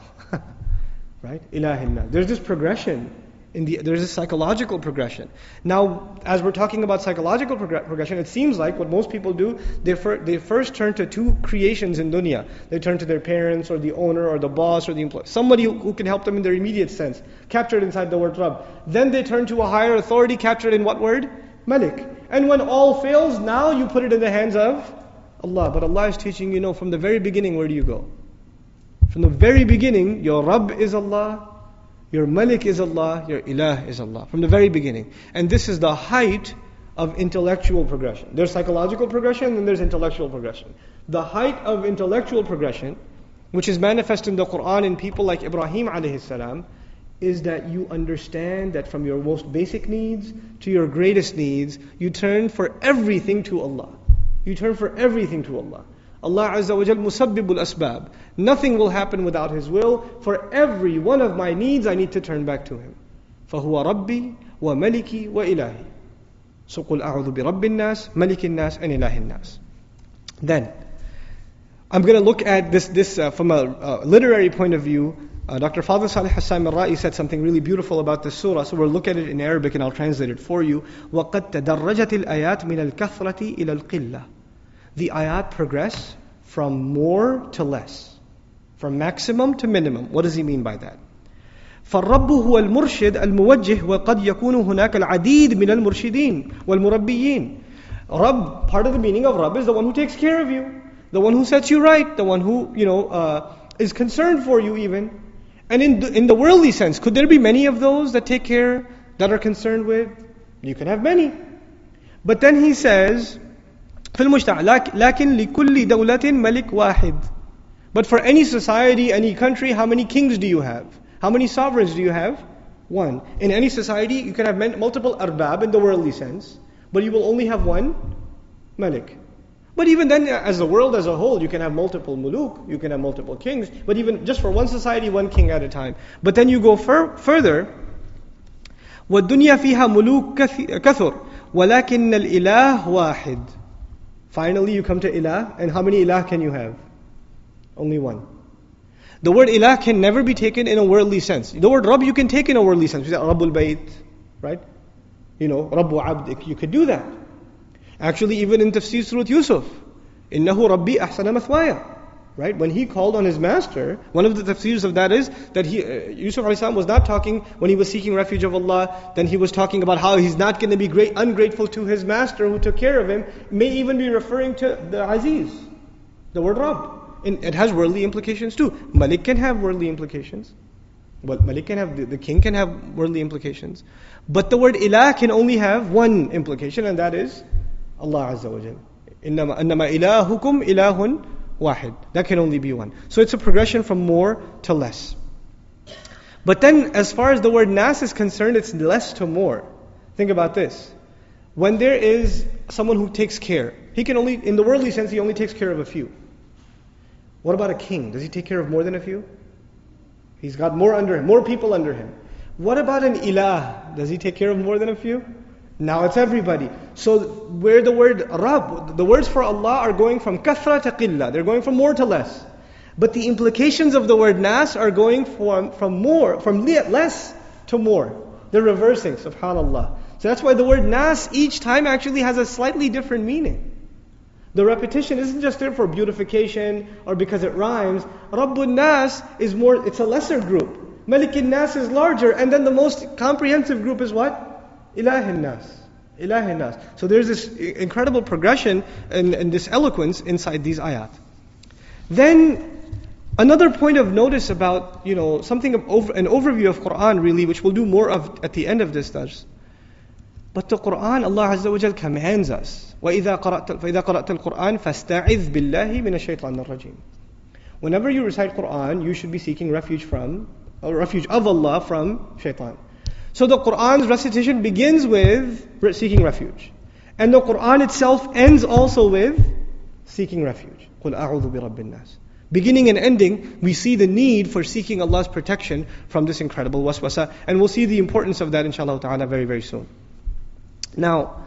Right? Ilahin nas. There's this progression. There's a psychological progression. Now, as we're talking about psychological progression, it seems like what most people do, they first turn to two creations in dunya. They turn to their parents or the owner or the boss or the employee. Somebody who can help them in their immediate sense, captured inside the word Rabb. Then they turn to a higher authority, captured in what word? Malik. And when all fails, now you put it in the hands of Allah. But Allah is teaching you, from the very beginning, where do you go? From the very beginning, your Rabb is Allah. Your Malik is Allah, your Ilah is Allah. From the very beginning. And this is the height of intellectual progression. There's psychological progression and there's intellectual progression. The height of intellectual progression, which is manifest in the Quran in people like Ibrahim alayhi salam, is that you understand that from your most basic needs to your greatest needs, you turn for everything to Allah. You turn for everything to Allah. Allah Azza wa Jal musabbibul asbab. Nothing will happen without His will. For every one of my needs, I need to turn back to Him. فَهُوَ رَبِّي وَمَلِكِي وَإِلَهِي. So قُلْ أَعُوذُ بِرَبِّ النَّاسِ مَلِكِ النَّاسِ and إِلَهِ النَّاسِ. Then, I'm going to look at this from a literary point of view. Dr. Fadl Salih Hassan al-Ra'i said something really beautiful about this surah. So we'll look at it in Arabic and I'll translate it for you. وَقَدْ تَدَرَّجَتِ الْآيَاتِ مِنَ الْكَثْرَةِ إِلَى الْقِلَّةِ. The ayat progress from more to less, from maximum to minimum. What does he mean by that? فالرب هو المرشد الموجه وقد يكون هناك العديد من المرشدين والمربيين. Rabb, part of the meaning of Rabb is the one who takes care of you, the one who sets you right, the one who is concerned for you even. And in the worldly sense, could there be many of those that take care, that are concerned with? You can have many. But then he says, في المجتمع لكن لكل دولة ملك واحد. But for any society, any country, how many kings do you have? How many sovereigns do you have? One. In any society, you can have multiple arbab in the worldly sense, but you will only have one malik. But even then, as the world as a whole, you can have multiple muluk, you can have multiple kings, but even just for one society, one king at a time. But then you go further, وَالدُّنْيَا فِيهَا مُلُوكٌ كَثُرٌ وَلَكِنَّ الْإِلَهُ وَاحِدٌ. Finally, you come to ilah, and how many ilah can you have? Only one. The word ilah can never be taken in a worldly sense. The word Rabb you can take in a worldly sense. You say Rabbul Bayt, right? Rabbu Abd, you could do that. Actually, even in Tafsir Surah Yusuf, Innahu Rabbi Ahsana Mathwaya. Right? When he called on his master, one of the tafsirs of that is that Yusuf a.s. was not talking, when he was seeking refuge of Allah, then he was talking about how he's not going to be ungrateful to his master who took care of him. May even be referring to the Aziz, the word Rabb. And it has worldly implications too. Malik can have worldly implications. But Malik can have, the king can have worldly implications. But the word ilah can only have one implication, and that is Allah Azza wa Jal. Innama ilahukum ilahun wahid. That can only be one. So it's a progression from more to less. But then as far as the word nas is concerned, it's less to more. Think about this. When there is someone who takes care, he can only, in the worldly sense, he only takes care of a few. What about a king? Does he take care of more than a few? He's got more under him, more people under him. What about an ilah? Does he take care of more than a few? Now it's everybody. So where the word Rabb, the words for Allah are going from kathra to qillah. They're going from more to less. But the implications of the word nas are going from less to more. They're reversing, subhanallah. So that's why the word nas each time actually has a slightly different meaning. The repetition isn't just there for beautification or because it rhymes. Rabbun Nas is more, it's a lesser group. Malikin Nas is larger, and then the most comprehensive group is what? Ilahin Nas. Ilahin Nas. So there's this incredible progression and this eloquence inside these ayat. Then another point of notice about, something of an overview of Quran really, which we'll do more of at the end of this dars. But the Quran, Allah Azza wa Jal commands us. فَإِذَا قَرَأْتَ الْقُرْآنَ فَاسْتَعِذْ بِاللَّهِ مِنَ الشَّيْطَانِ الرَّجِيمِ. Whenever you recite Quran, you should be seeking refuge of Allah from shaitan. So the Quran's recitation begins with seeking refuge. And the Quran itself ends also with seeking refuge. قُلْ أَعُوذُ بِرَبِّ النَّاسِ. Beginning and ending, we see the need for seeking Allah's protection from this incredible waswasa. And we'll see the importance of that inshallah ta'ala very, very soon. Now,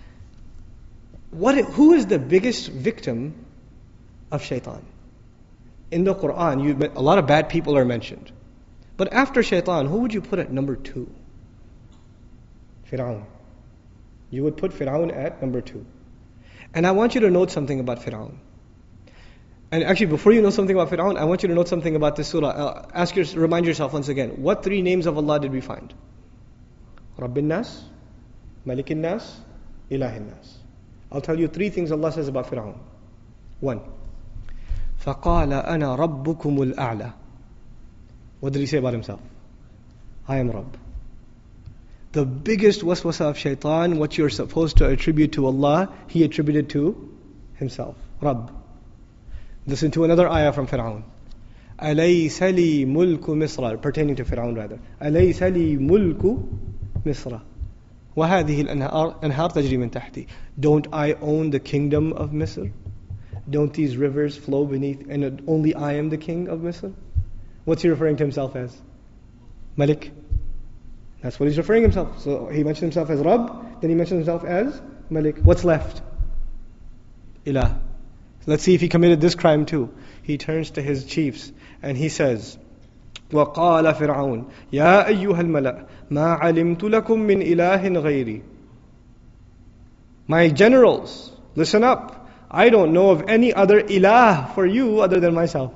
who is the biggest victim of shaitan? In the Quran, a lot of bad people are mentioned. But after shaitan, who would you put at number 2? Fir'aun. You would put Fir'aun at number 2. And I want you to note something about Fir'aun. And actually, before you know something about Fir'aun, I want you to note something about this surah. Remind yourself once again, what 3 names of Allah did we find? Rabbin Nas, Malikin Nas, Ilahin Nas. I'll tell you 3 things Allah says about Fir'aun. 1. فَقَالَ أَنَا رَبُّكُمُ الْأَعْلَى. What did he say about himself? I am Rabb. The biggest waswasa of shaitan, what you're supposed to attribute to Allah, he attributed to himself. Rabb. Listen to another ayah from Fir'aun. أَلَيْسَ لِي مُلْكُ مِصْرَ. Pertaining to Fir'aun rather. أَلَيْسَ لِي مُلْكُ مِصْرَ. وَهَذِهِ الْأَنْهَارُ تَجْرِي مِنْ تَحْتِي. Don't I own the kingdom of Misr? Don't these rivers flow beneath, and only I am the king of Misr? What's he referring to himself as? Malik. That's what he's referring himself. So he mentioned himself as Rabb, then he mentioned himself as Malik. What's left? Ilah. Let's see if he committed this crime too. He turns to his chiefs and he says, وَقَالَ فِرْعَوْنَ يَا أَيُّهَا الْمَلَأ مَا عَلِمْتُ لَكُم مِّنْ إِلَٰهٍ غَيْرِي. My generals, listen up. I don't know of any other ilah for you other than myself.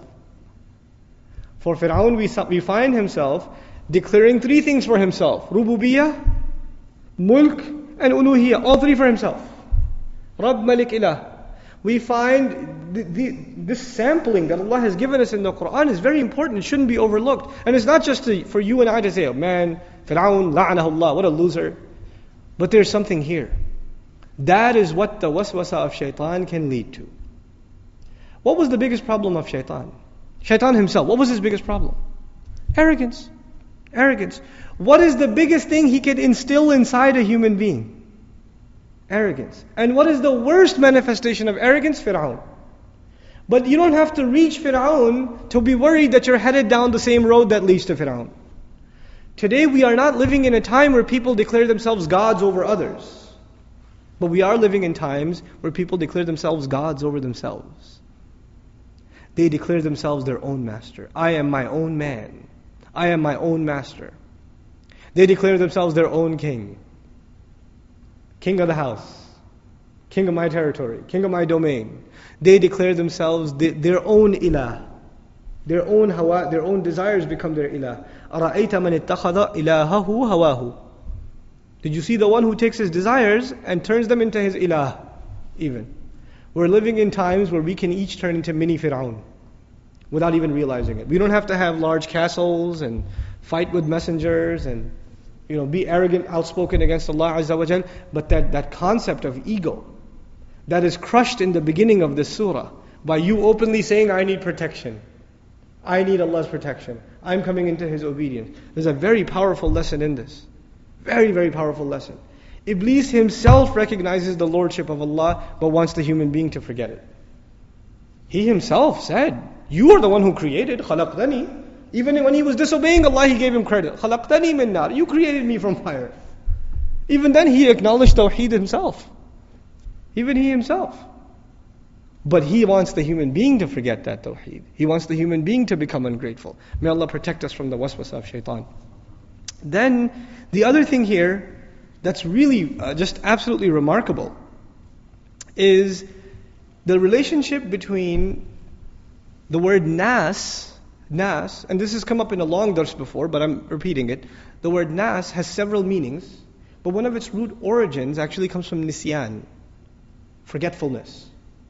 For Fir'aun, we find himself declaring 3 things for himself. Rububiyyah, Mulk, and Uluhiyyah. All 3 for himself. Rabb, Malik, Ilah. We find this sampling that Allah has given us in the Quran is very important. It shouldn't be overlooked. And it's not just for you and I to say, oh man, Fir'aun, la'anahullah, what a loser. But there's something here. That is what the waswasa of shaitan can lead to. What was the biggest problem of shaitan? Shaitan himself, what was his biggest problem? Arrogance. Arrogance. What is the biggest thing he could instill inside a human being? Arrogance. And what is the worst manifestation of arrogance? Fir'aun. But you don't have to reach Fir'aun to be worried that you're headed down the same road that leads to Fir'aun. Today we are not living in a time where people declare themselves gods over others. But we are living in times where people declare themselves gods over themselves. They declare themselves their own master. I am my own man. I am my own master. They declare themselves their own king. King of the house, king of my territory, king of my domain. They declare themselves their own ilah. Their own hawa, their own desires become their ilah. أَرَأَيْتَ مَنِ اتَّخَذَ إِلَهَهُ هَوَاهُ. Did you see the one who takes his desires and turns them into his ilah? Even. We're living in times where we can each turn into mini Fir'aun without even realizing it. We don't have to have large castles and fight with messengers and be arrogant, outspoken against Allah Azza wa Jal. But that concept of ego, that is crushed in the beginning of this surah by you openly saying, I need protection. I need Allah's protection. I'm coming into His obedience. There's a very powerful lesson in this. Very, very powerful lesson. Iblis himself recognizes the lordship of Allah, but wants the human being to forget it. He himself said, you are the one who created, خَلَقْتَنِي. Even when he was disobeying Allah, he gave him credit. خَلَقْتَنِي مِن نَارٍ. You created me from fire. Even then he acknowledged Tawheed himself. Even he himself. But he wants the human being to forget that Tawheed. He wants the human being to become ungrateful. May Allah protect us from the waswasa of shaitan. Then, the other thing here, that's really just absolutely remarkable is the relationship between the word nas, and this has come up in a long dars before, but I'm repeating it. The word nas has several meanings, but one of its root origins actually comes from nisyan, forgetfulness.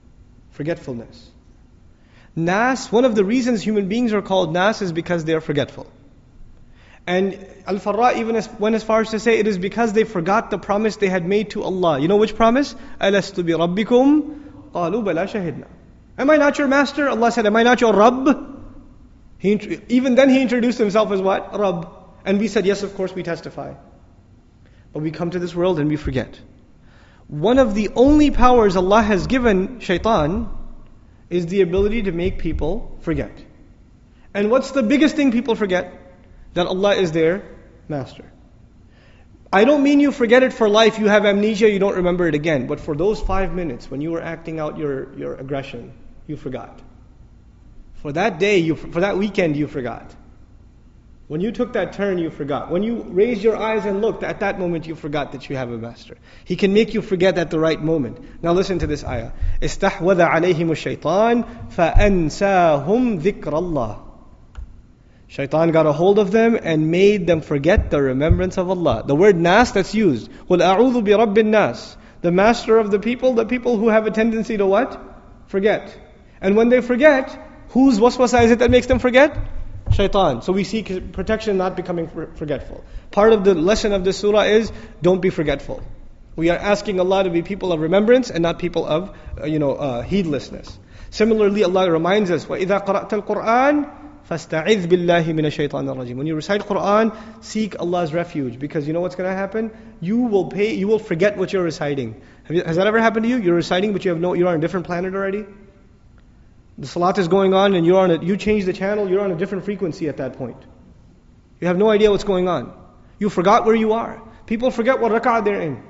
Nas, one of the reasons human beings are called nas is because they are forgetful. And Al-Farra even went as far as to say it is because they forgot the promise they had made to Allah. You know which promise? أَلَسْتُ بِرَبِّكُمْ قَالُوا بَلَا شَهِدْنَا. Am I not your master? Allah said, am I not your Rabb? Even then he introduced himself as what? Rabb. And we said, yes, of course we testify. But we come to this world and we forget. One of the only powers Allah has given shaitan is the ability to make people forget. And what's the biggest thing people forget? That Allah is their master. I don't mean you forget it for life, you have amnesia, you don't remember it again. But for those 5 minutes when you were acting out your aggression, you forgot. For that day, for that weekend, you forgot. When you took that turn, you forgot. When you raised your eyes and looked, at that moment you forgot that you have a master. He can make you forget at the right moment. Now listen to this ayah. استحوذ عليهم الشيطان فأنساهم ذكر الله. Shaitan got a hold of them and made them forget the remembrance of Allah. The word nas that's used. قُلْ أَعُوذُ بِرَبِّ النَّاسِ. The master of the people who have a tendency to what? Forget. And when they forget, whose waswasa is it that makes them forget? Shaitan. So we seek protection, not becoming forgetful. Part of the lesson of this surah is, don't be forgetful. We are asking Allah to be people of remembrance and not people of, heedlessness. Similarly, Allah reminds us, وَإِذَا قَرَأْتَ الْقُرْآنِ فَاسْتَعِذْ بِاللَّهِ مِنَ الشَّيْطَانِ الرَّجِيمِ. When you recite Qur'an, seek Allah's refuge, because you know what's going to happen? You will forget what you're reciting. Has that ever happened to you? You're reciting, but you're on a different planet already. The salat is going on, and you change the channel. You're on a different frequency at that point. You have no idea what's going on. You forgot where you are. People forget what rak'ah they're in.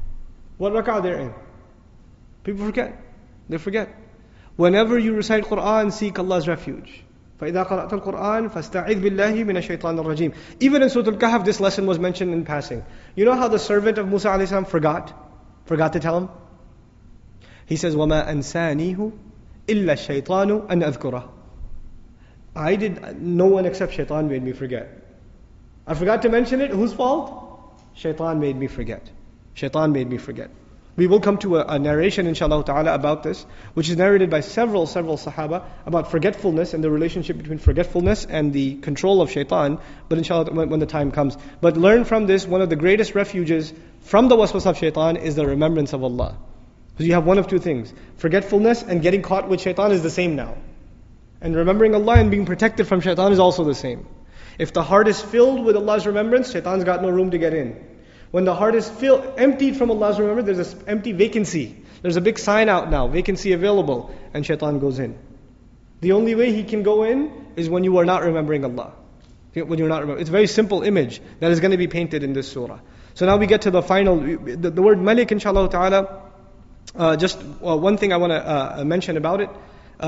People forget. They forget. Whenever you recite Qur'an, seek Allah's refuge. فَإِذَا قَرَأْتَ الْقُرْآنِ فَاسْتَعِذْ بِاللَّهِ مِنَ الشَّيْطَانِ الرَّجِيمِ. Even in Surah Al-Kahf, this lesson was mentioned in passing. You know how the servant of Musa a.s. forgot to tell him? He says, وَمَا أَنْسَانِيهُ إِلَّا الشَّيْطَانُ أَنْ أَذْكُرَهُ. No one except shaitan made me forget. I forgot to mention it. Whose fault? Shaitan made me forget. We will come to a narration, inshaAllah ta'ala, about this, which is narrated by several Sahaba, about forgetfulness and the relationship between forgetfulness and the control of shaitan, but inshaAllah when the time comes. But learn from this, one of the greatest refuges from the waswas of shaitan is the remembrance of Allah. Because you have one of two things. Forgetfulness and getting caught with shaitan is the same now. And remembering Allah and being protected from shaitan is also the same. If the heart is filled with Allah's remembrance, shaitan's got no room to get in. When the heart is emptied from Allah's remembrance, there's an empty vacancy. There's a big sign out now, vacancy available, and shaitan goes in. The only way he can go in is when you are not remembering Allah. It's a very simple image that is going to be painted in this surah. So now we get to the final, the word Malik, inshaAllah ta'ala, just one thing I want to mention about it.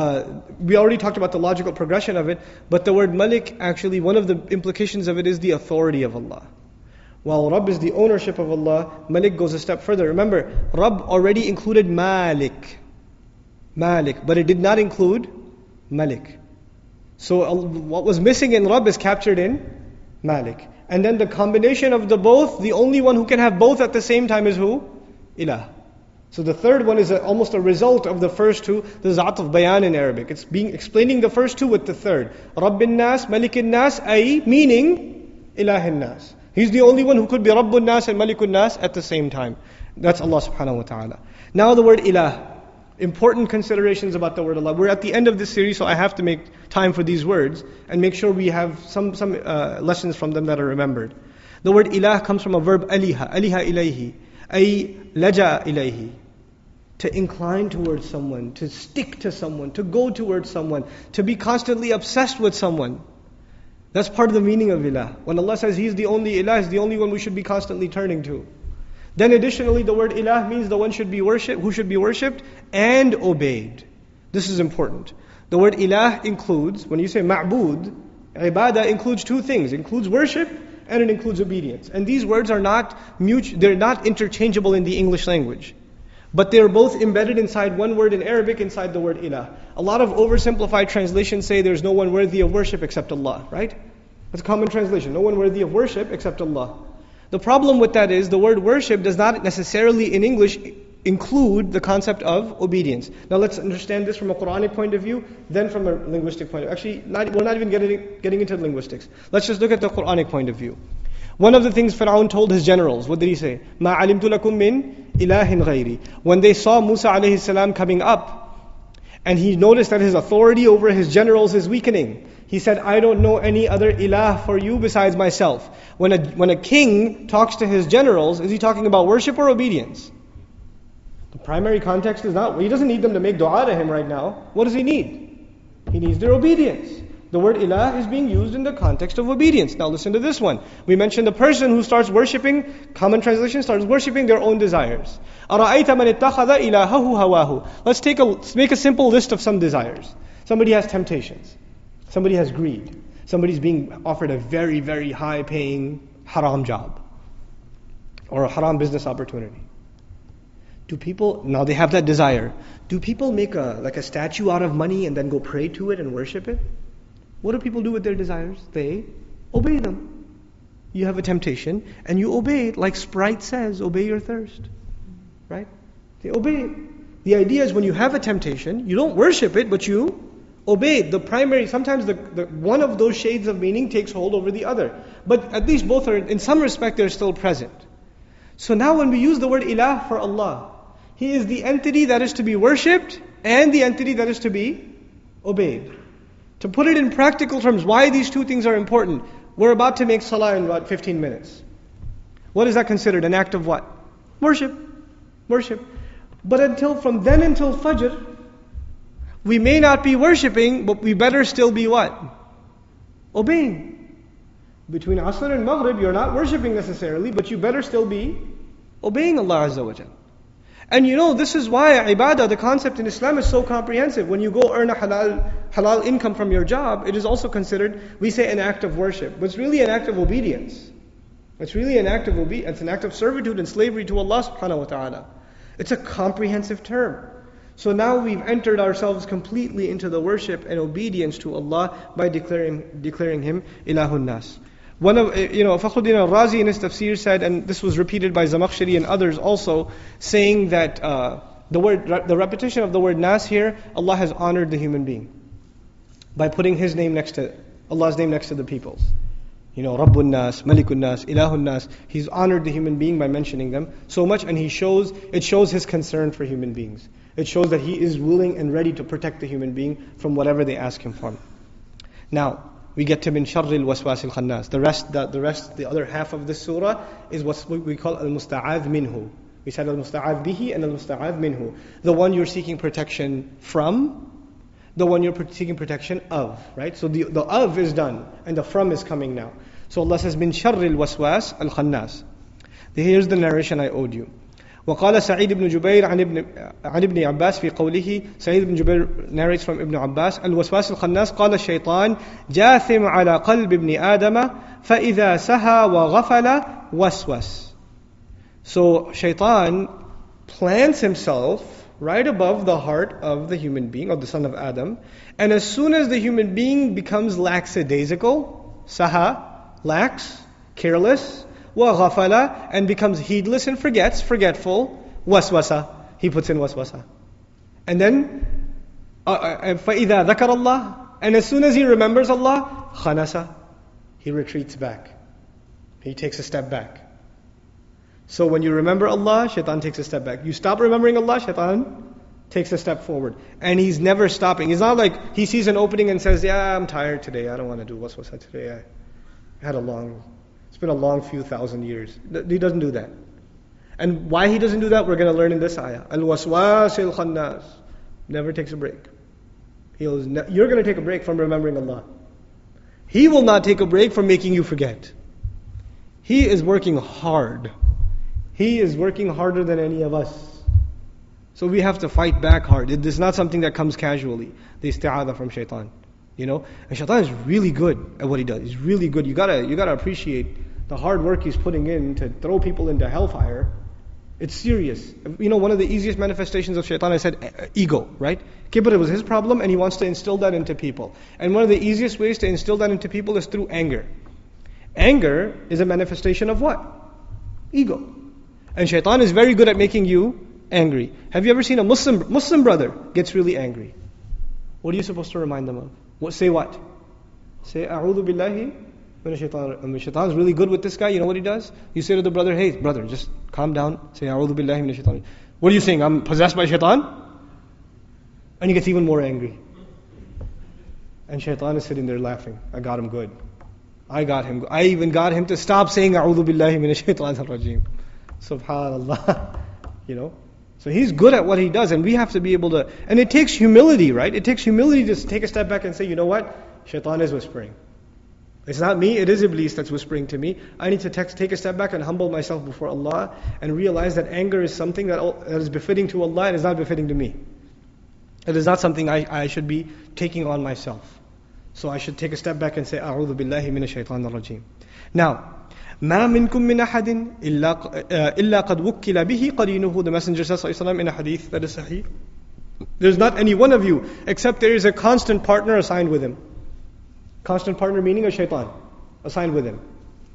We already talked about the logical progression of it, but the word Malik, actually one of the implications of it is the authority of Allah. While Rabb is the ownership of Allah, Malik goes a step further. Remember, Rabb already included Malik, but it did not include Malik. So what was missing in Rabb is captured in Malik. And then the combination of the both, the only one who can have both at the same time is who? Ilah. So the third one is almost a result of the first two. This is atf bayan in Arabic. It's explaining the first two with the third. Rabbin nas, Malikin nas, meaning Ilahin nas. He's the only one who could be Rabbun Nas and Malikun Nas at the same time. That's Allah subhanahu wa ta'ala. Now the word ilah. Important considerations about the word Allah. We're at the end of this series, so I have to make time for these words and make sure we have some lessons from them that are remembered. The word ilah comes from a verb aliha ilayhi, ay laja ilayhi. To incline towards someone, to stick to someone, to go towards someone, to be constantly obsessed with someone. That's part of the meaning of ilah. When Allah says He's the only ilah, He's the only one we should be constantly turning to. Then additionally, the word ilah means the one should be worshipped, who should be worshipped and obeyed. This is important. The word ilah includes, when you say ma'bud, ibadah includes two things. It includes worship and it includes obedience. And these words are not they're not interchangeable in the English language. But they're both embedded inside one word in Arabic, inside the word ilah. A lot of oversimplified translations say there's no one worthy of worship except Allah, right? That's a common translation. No one worthy of worship except Allah. The problem with that is the word worship does not necessarily in English include the concept of obedience. Now let's understand this from a Quranic point of view, then from a linguistic point of view. Actually, we're not even getting into linguistics. Let's just look at the Quranic point of view. One of the things Fir'aun told his generals, what did he say? مَا عَلِمْتُ لَكُم مِّن إِلَهٍ غَيْرِي. When they saw Musa alayhi salam coming up, and he noticed that his authority over his generals is weakening, he said, I don't know any other ilah for you besides myself. When a king talks to his generals, is he talking about worship or obedience? The primary context is not, he doesn't need them to make dua to him right now. What does he need? He needs their obedience. The word ilah is being used in the context of obedience. Now listen to this one. We mentioned the person who starts worshipping, common translation, starts worshipping their own desires. أَرَأَيْتَ مَنِ اتَّخَذَ إِلَهَهُ هَوَاهُ. Let's make a simple list of some desires. Somebody has temptations. Somebody has greed. Somebody's being offered a very, very high paying haram job. Or a haram business opportunity. Do people, now they have that desire. Do people make a statue out of money and then go pray to it and worship it? What do people do with their desires? They obey them. You have a temptation and you obey it. Like Sprite says, obey your thirst. Right? They obey it. The idea is when you have a temptation, you don't worship it, but you obey it. The primary, sometimes the one of those shades of meaning takes hold over the other. But at least both are, in some respect, they're still present. So now when we use the word ilah for Allah, He is the entity that is to be worshipped and the entity that is to be obeyed. To put it in practical terms, why these two things are important. We're about to make salah in about 15 minutes. What is that considered? An act of what? Worship. Worship. But from then until Fajr, we may not be worshipping, but we better still be what? Obeying. Between Asr and Maghrib, you're not worshipping necessarily, but you better still be obeying Allah Azza wa Jal. And this is why ibadah, the concept in Islam, is so comprehensive. When you go earn a halal income from your job, it is also considered, we say, an act of worship. But it's really an act of obedience. It's really an act of obedience. It's an act of servitude and slavery to Allah subhanahu wa ta'ala. It's a comprehensive term. So now we've entered ourselves completely into the worship and obedience to Allah by declaring Him Ilahun Nas. One of, Fakhruddin al-Razi in his tafsir said, and this was repeated by Zamakhshari and others also, saying that the repetition of the word Nas here, Allah has honored the human being by putting His name next to, Allah's name next to the people's. Rabbun Nas, Malikun Nas, Ilahun Nas. He's honored the human being by mentioning them so much, and it shows His concern for human beings. It shows that He is willing and ready to protect the human being from whatever they ask Him for. Now, we get to min sharril waswasil khannas. The other half of this surah is what we call al-musta'adh minhu. We said al-musta'adh bihi and al-musta'adh minhu. The one you're seeking protection from, the one you're seeking protection of. Right? So the of is done, and the from is coming now. So Allah says, min sharril waswas al-khannas. Here's the narration I owed you. وقال سعيد بن جبير عن ابن عباس في قوله. Sa'id ibn Jubair narrates from Ibn Abbas, الوسواس الخناس قال الشيطان جاثم على قلب ابن آدم فإذا سهى وغفل وسوس. So shaitan plants himself right above the heart of the human being, of the son of Adam, and as soon as the human being becomes lackadaisical, saha, lax, careless, وَغَفَلَ, and becomes heedless and forgetful, waswasa, he puts in waswasa. And then, فَإِذَا ذَكَرَ اللَّهِ, and as soon as he remembers Allah, خَنَسَ, he retreats back. He takes a step back. So when you remember Allah, shaitan takes a step back. You stop remembering Allah, shaitan takes a step forward. And he's never stopping. It's not like he sees an opening and says, yeah, I'm tired today, I don't want to do waswasa today. It's been a long few thousand years. He doesn't do that. And why he doesn't do that, we're going to learn in this ayah. Al-waswasil khannas. Never takes a break. You're going to take a break from remembering Allah. He will not take a break from making you forget. He is working hard. He is working harder than any of us. So we have to fight back hard. It is not something that comes casually. The isti'adha from shaitan. And shaitan is really good at what he does. He's really good. You gotta appreciate the hard work he's putting in to throw people into hellfire, it's serious. One of the easiest manifestations of shaitan, I said, ego, right? Kibr was his problem and he wants to instill that into people. And one of the easiest ways to instill that into people is through anger. Anger is a manifestation of what? Ego. And shaitan is very good at making you angry. Have you ever seen a Muslim brother gets really angry? What are you supposed to remind them of? Say what? Say, A'udhu billahi minash shaitan. When shaitan is really good with this guy, you know what he does? You say to the brother, hey brother, just calm down. Say, A'udhu billahi minash shaitan. What are you saying? I'm possessed by shaitan? And he gets even more angry. And shaitan is sitting there laughing. I got him good. I even got him to stop saying A'udhu billahi minash shaitanir rajim. Subhanallah. So he's good at what he does, and we have to be able to, and it takes humility, right? It takes humility to take a step back and say, you know what? Shaitan is whispering. It's not me, it is Iblis that's whispering to me. I need to take a step back and humble myself before Allah and realize that anger is something that is befitting to Allah and is not befitting to me. It is not something I should be taking on myself. So I should take a step back and say, A'udhu billahi minash shaitanir rajim. Now, مَا مِنْكُم مِّنْ أَحَدٍ إِلَّا قَدْ وُكِّلَ بِهِ قَرِينُهُ. The Messenger says in a hadith that is sahih, there's not any one of you except there is a constant partner assigned with him. Constant partner meaning a shaitan assigned with him.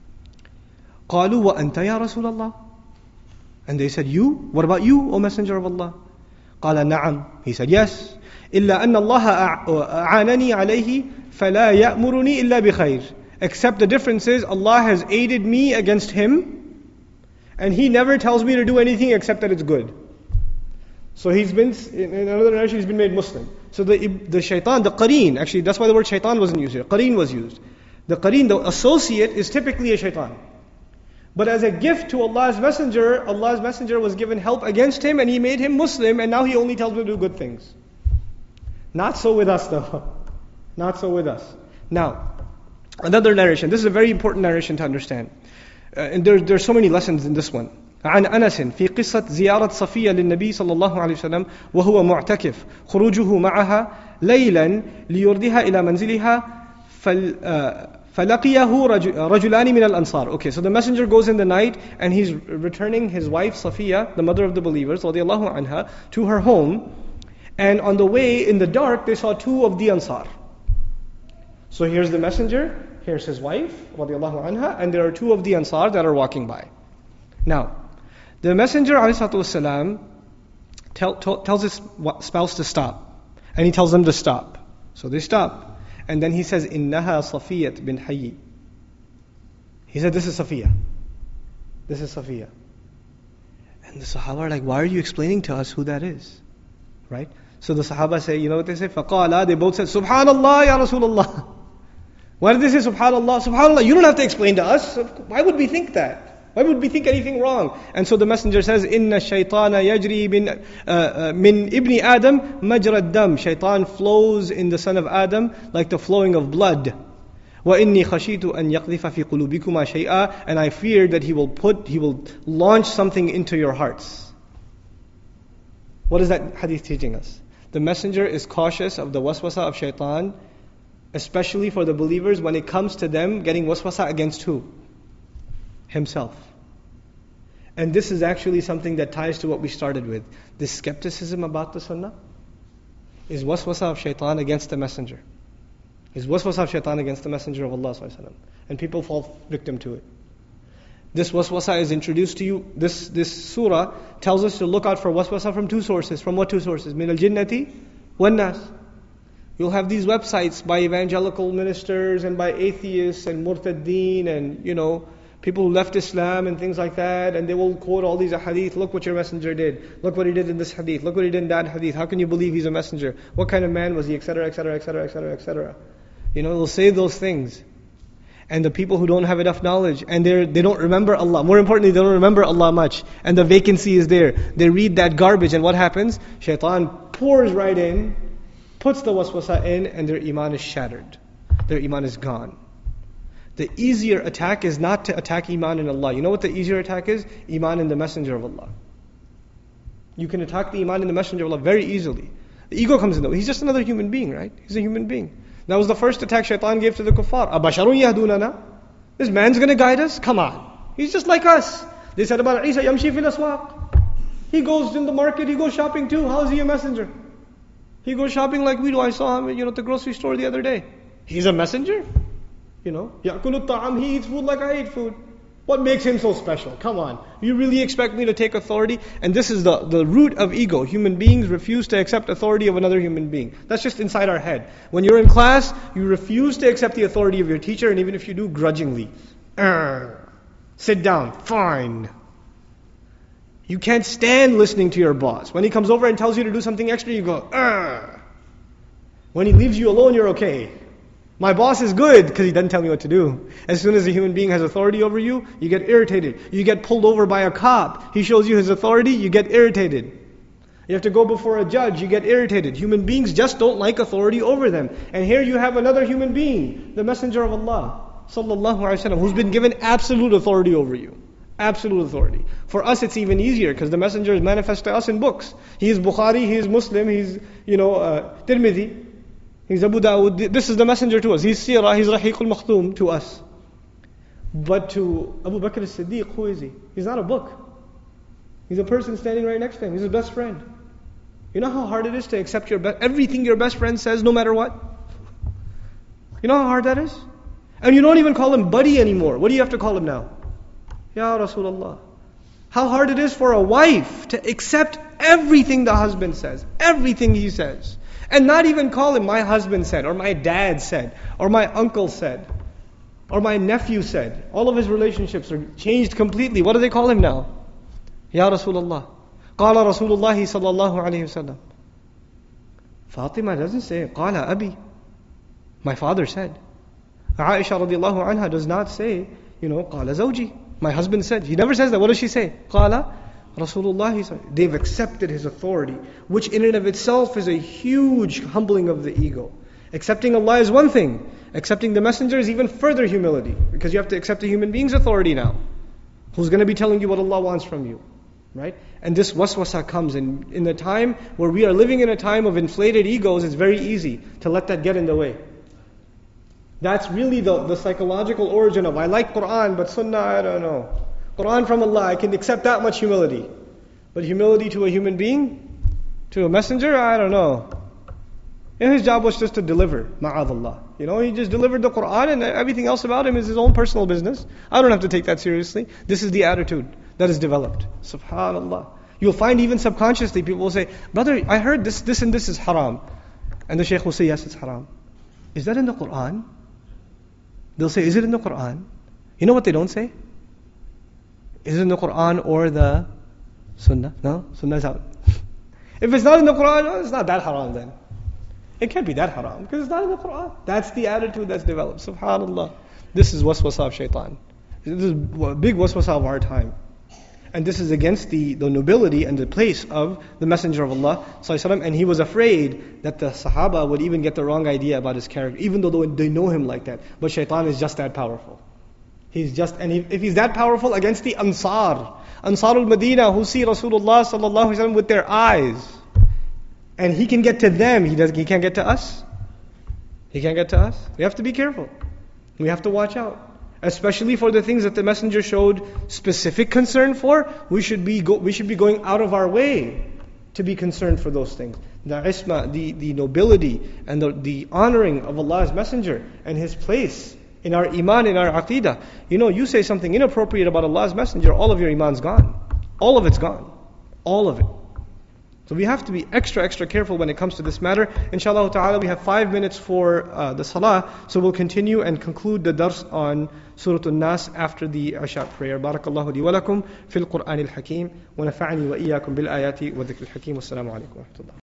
قَالُوا وَأَنْتَ يَا رَسُولَ اللَّهِ. And they said, you? What about you, O Messenger of Allah? قَالَ نَعَمْ. He said, yes. إِلَّا أَنَّ اللَّهَ أَعَانَنِي عَلَيْهِ فَلَا يَأْمُرُنِي إِلَّا بِخَيْرٍ. Except the difference is, Allah has aided me against him, and he never tells me to do anything except that it's good. So he's been, in another narration, he's been made Muslim. So the shaitan, the qareen, actually that's why the word shaitan wasn't used here, qareen was used. The qareen, the associate, is typically a shaitan. But as a gift to Allah's messenger was given help against him, and he made him Muslim, and now he only tells me to do good things. Not so with us though. Not so with us. Now, another narration. This is a very important narration to understand. And there's so many lessons in this one. عن أنس في قصة زيارة صفية للنبي صلى الله عليه وسلم وهو معتكف خروجه معها ليلا ليردها إلى منزلها فلقيه رجلان من الأنصار. Okay, so the messenger goes in the night and he's returning his wife Safiya, the mother of the believers, رضي الله عنها, to her home. And on the way in the dark, they saw two of the Ansar. So here's the messenger, here's his wife, radiallahu anha, and there are two of the Ansar that are walking by. Now, the messenger, ﷺ, tells his spouse to stop. And he tells them to stop. So they stop. And then he says, إِنَّهَا صَفِيَّةٌ بِنْ حَيِّ. He said, this is Safiya. This is Safiya. And the Sahaba are like, why are you explaining to us who that is? Right? So the Sahaba say, you know what they say? فَقَالَا. They both said, Subhanallah ya Rasulullah. Why did they say Subhanallah? Subhanallah, you don't have to explain to us. Why would we think that? Why would we think anything wrong? And so the messenger says, Inna shaytana yajri min ibni Adam majra dam. Shaitan flows in the son of Adam like the flowing of blood. Wa inni khashitu an yaqdhifa fi qulubikuma shay'a. And I fear that he will launch something into your hearts. What is that hadith teaching us? The messenger is cautious of the waswasa of shaitan, especially for the believers when it comes to them getting waswasa against who? Himself. And this is actually something that ties to what we started with. This skepticism about the sunnah is waswasa of shaitan against the messenger. Is waswasa of shaitan against the messenger of Allah ﷺ. And people fall victim to it. This waswasa is introduced to you. This surah tells us to look out for waswasa from two sources. From what two sources? Min al-jinnati wan nas. You'll have these websites by evangelical ministers and by atheists and murtaddeen and, people who left Islam and things like that, and they will quote all these hadith. Look what your messenger did. Look what he did in this hadith. Look what he did in that hadith. How can you believe he's a messenger? What kind of man was he? Etc., etc., etc., etc., etc. They'll say those things. And the people who don't have enough knowledge, and they don't remember Allah. More importantly, they don't remember Allah much. And the vacancy is there. They read that garbage, and what happens? Shaitan pours right in, puts the waswasa in, and their iman is shattered. Their iman is gone. The easier attack is not to attack iman in Allah. You know what the easier attack is? Iman in the messenger of Allah. You can attack the iman in the messenger of Allah very easily. The ego comes in though. He's just another human being, right? He's a human being. That was the first attack shaitan gave to the kuffar. Abasharun yahdunana. This man's going to guide us? Come on. He's just like us. They said about Isa, yamshi fil aswaq. He goes in the market, he goes shopping too. How is he a messenger? He goes shopping like we do. I saw him at the grocery store the other day. He's a messenger? Ya'kulu ta'am, he eats food like I eat food. What makes him so special? Come on. You really expect me to take authority? And this is the root of ego. Human beings refuse to accept authority of another human being. That's just inside our head. When you're in class, you refuse to accept the authority of your teacher, and even if you do, grudgingly. Sit down. Fine. You can't stand listening to your boss. When he comes over and tells you to do something extra, you go, When he leaves you alone, you're okay. My boss is good because he doesn't tell me what to do. As soon as a human being has authority over you, you get irritated. You get pulled over by a cop. He shows you his authority, you get irritated. You have to go before a judge, you get irritated. Human beings just don't like authority over them. And here you have another human being, the Messenger of Allah, sallallahu alaihi wasallam, who's been given absolute authority over you. Absolute authority. For us it's even easier because the Messenger is manifest to us in books. He is Bukhari, he is Muslim, he's Tirmidhi, he's Abu Dawud. This is the Messenger to us. He's Sirah, he's Rahiqul Makhtoom to us. But to Abu Bakr as-Siddiq, who is he? He's not a book. He's a person standing right next to him. He's his best friend. You know how hard it is to accept everything your best friend says no matter what? You know how hard that is? And you don't even call him buddy anymore. What do you have to call him now? Ya Rasulullah. How hard it is for a wife to accept everything the husband says, everything he says, and not even call him my husband said, or my dad said, or my uncle said, or my nephew said. All of his relationships are changed completely. What do they call him now? Ya Rasulullah. Qala Rasulullah sallallahu alayhi wasallam. Fatima doesn't say, Qala Abi. My father said. Aisha radiallahu anha does not say, Qala Zawji. My husband said. He never says that. What does she say? Qala Rasulullah. They've accepted his authority, which in and of itself is a huge humbling of the ego. Accepting Allah is one thing. Accepting the Messenger is even further humility, because you have to accept a human being's authority now, who's going to be telling you what Allah wants from you. Right? And this waswasa comes in the time where we are living in a time of inflated egos. It's very easy to let that get in the way. That's really the psychological origin of, I like Quran, but Sunnah, I don't know. Quran from Allah, I can accept that much humility. But humility to a human being, to a messenger, I don't know. His job was just to deliver, ma'adallah. He just delivered the Quran, and everything else about him is his own personal business. I don't have to take that seriously. This is the attitude that is developed. Subhanallah. You'll find even subconsciously people will say, brother, I heard this and this is haram. And the shaykh will say, yes, it's haram. Is that in the Quran? They'll say, is it in the Quran? You know what they don't say? Is it in the Quran or the Sunnah? No? Sunnah is out. If it's not in the Quran, it's not that haram then. It can't be that haram because it's not in the Quran. That's the attitude that's developed. Subhanallah. This is waswasa of shaitan. This is a big waswasa of our time. And this is against the nobility and the place of the Messenger of Allah ﷺ. And he was afraid that the Sahaba would even get the wrong idea about his character, even though they know him like that. But shaitan is just that powerful. If he's that powerful against the Ansarul Medina, who see Rasulullah ﷺ with their eyes, and he can get to them, he can't get to us. He can't get to us. We have to be careful. We have to watch out. Especially for the things that the Messenger showed specific concern for, we should be going out of our way to be concerned for those things. The isma, the nobility, and the honoring of Allah's Messenger and His place in our iman, in our aqidah. You say something inappropriate about Allah's Messenger, all of your iman's gone. All of it's gone. All of it. So we have to be extra careful when it comes to this matter. Inshallah ta'ala, we have 5 minutes for the salah, so we'll continue and conclude the dars on Surah An-Nas after the Isha prayer. Barakallahu li wa lakum fil Qur'an al-Hakim wa nafa'ani wa iyyakum bil ayati wa dhikr al-Hakim. Wassalamu alaikum wa rahmatullah.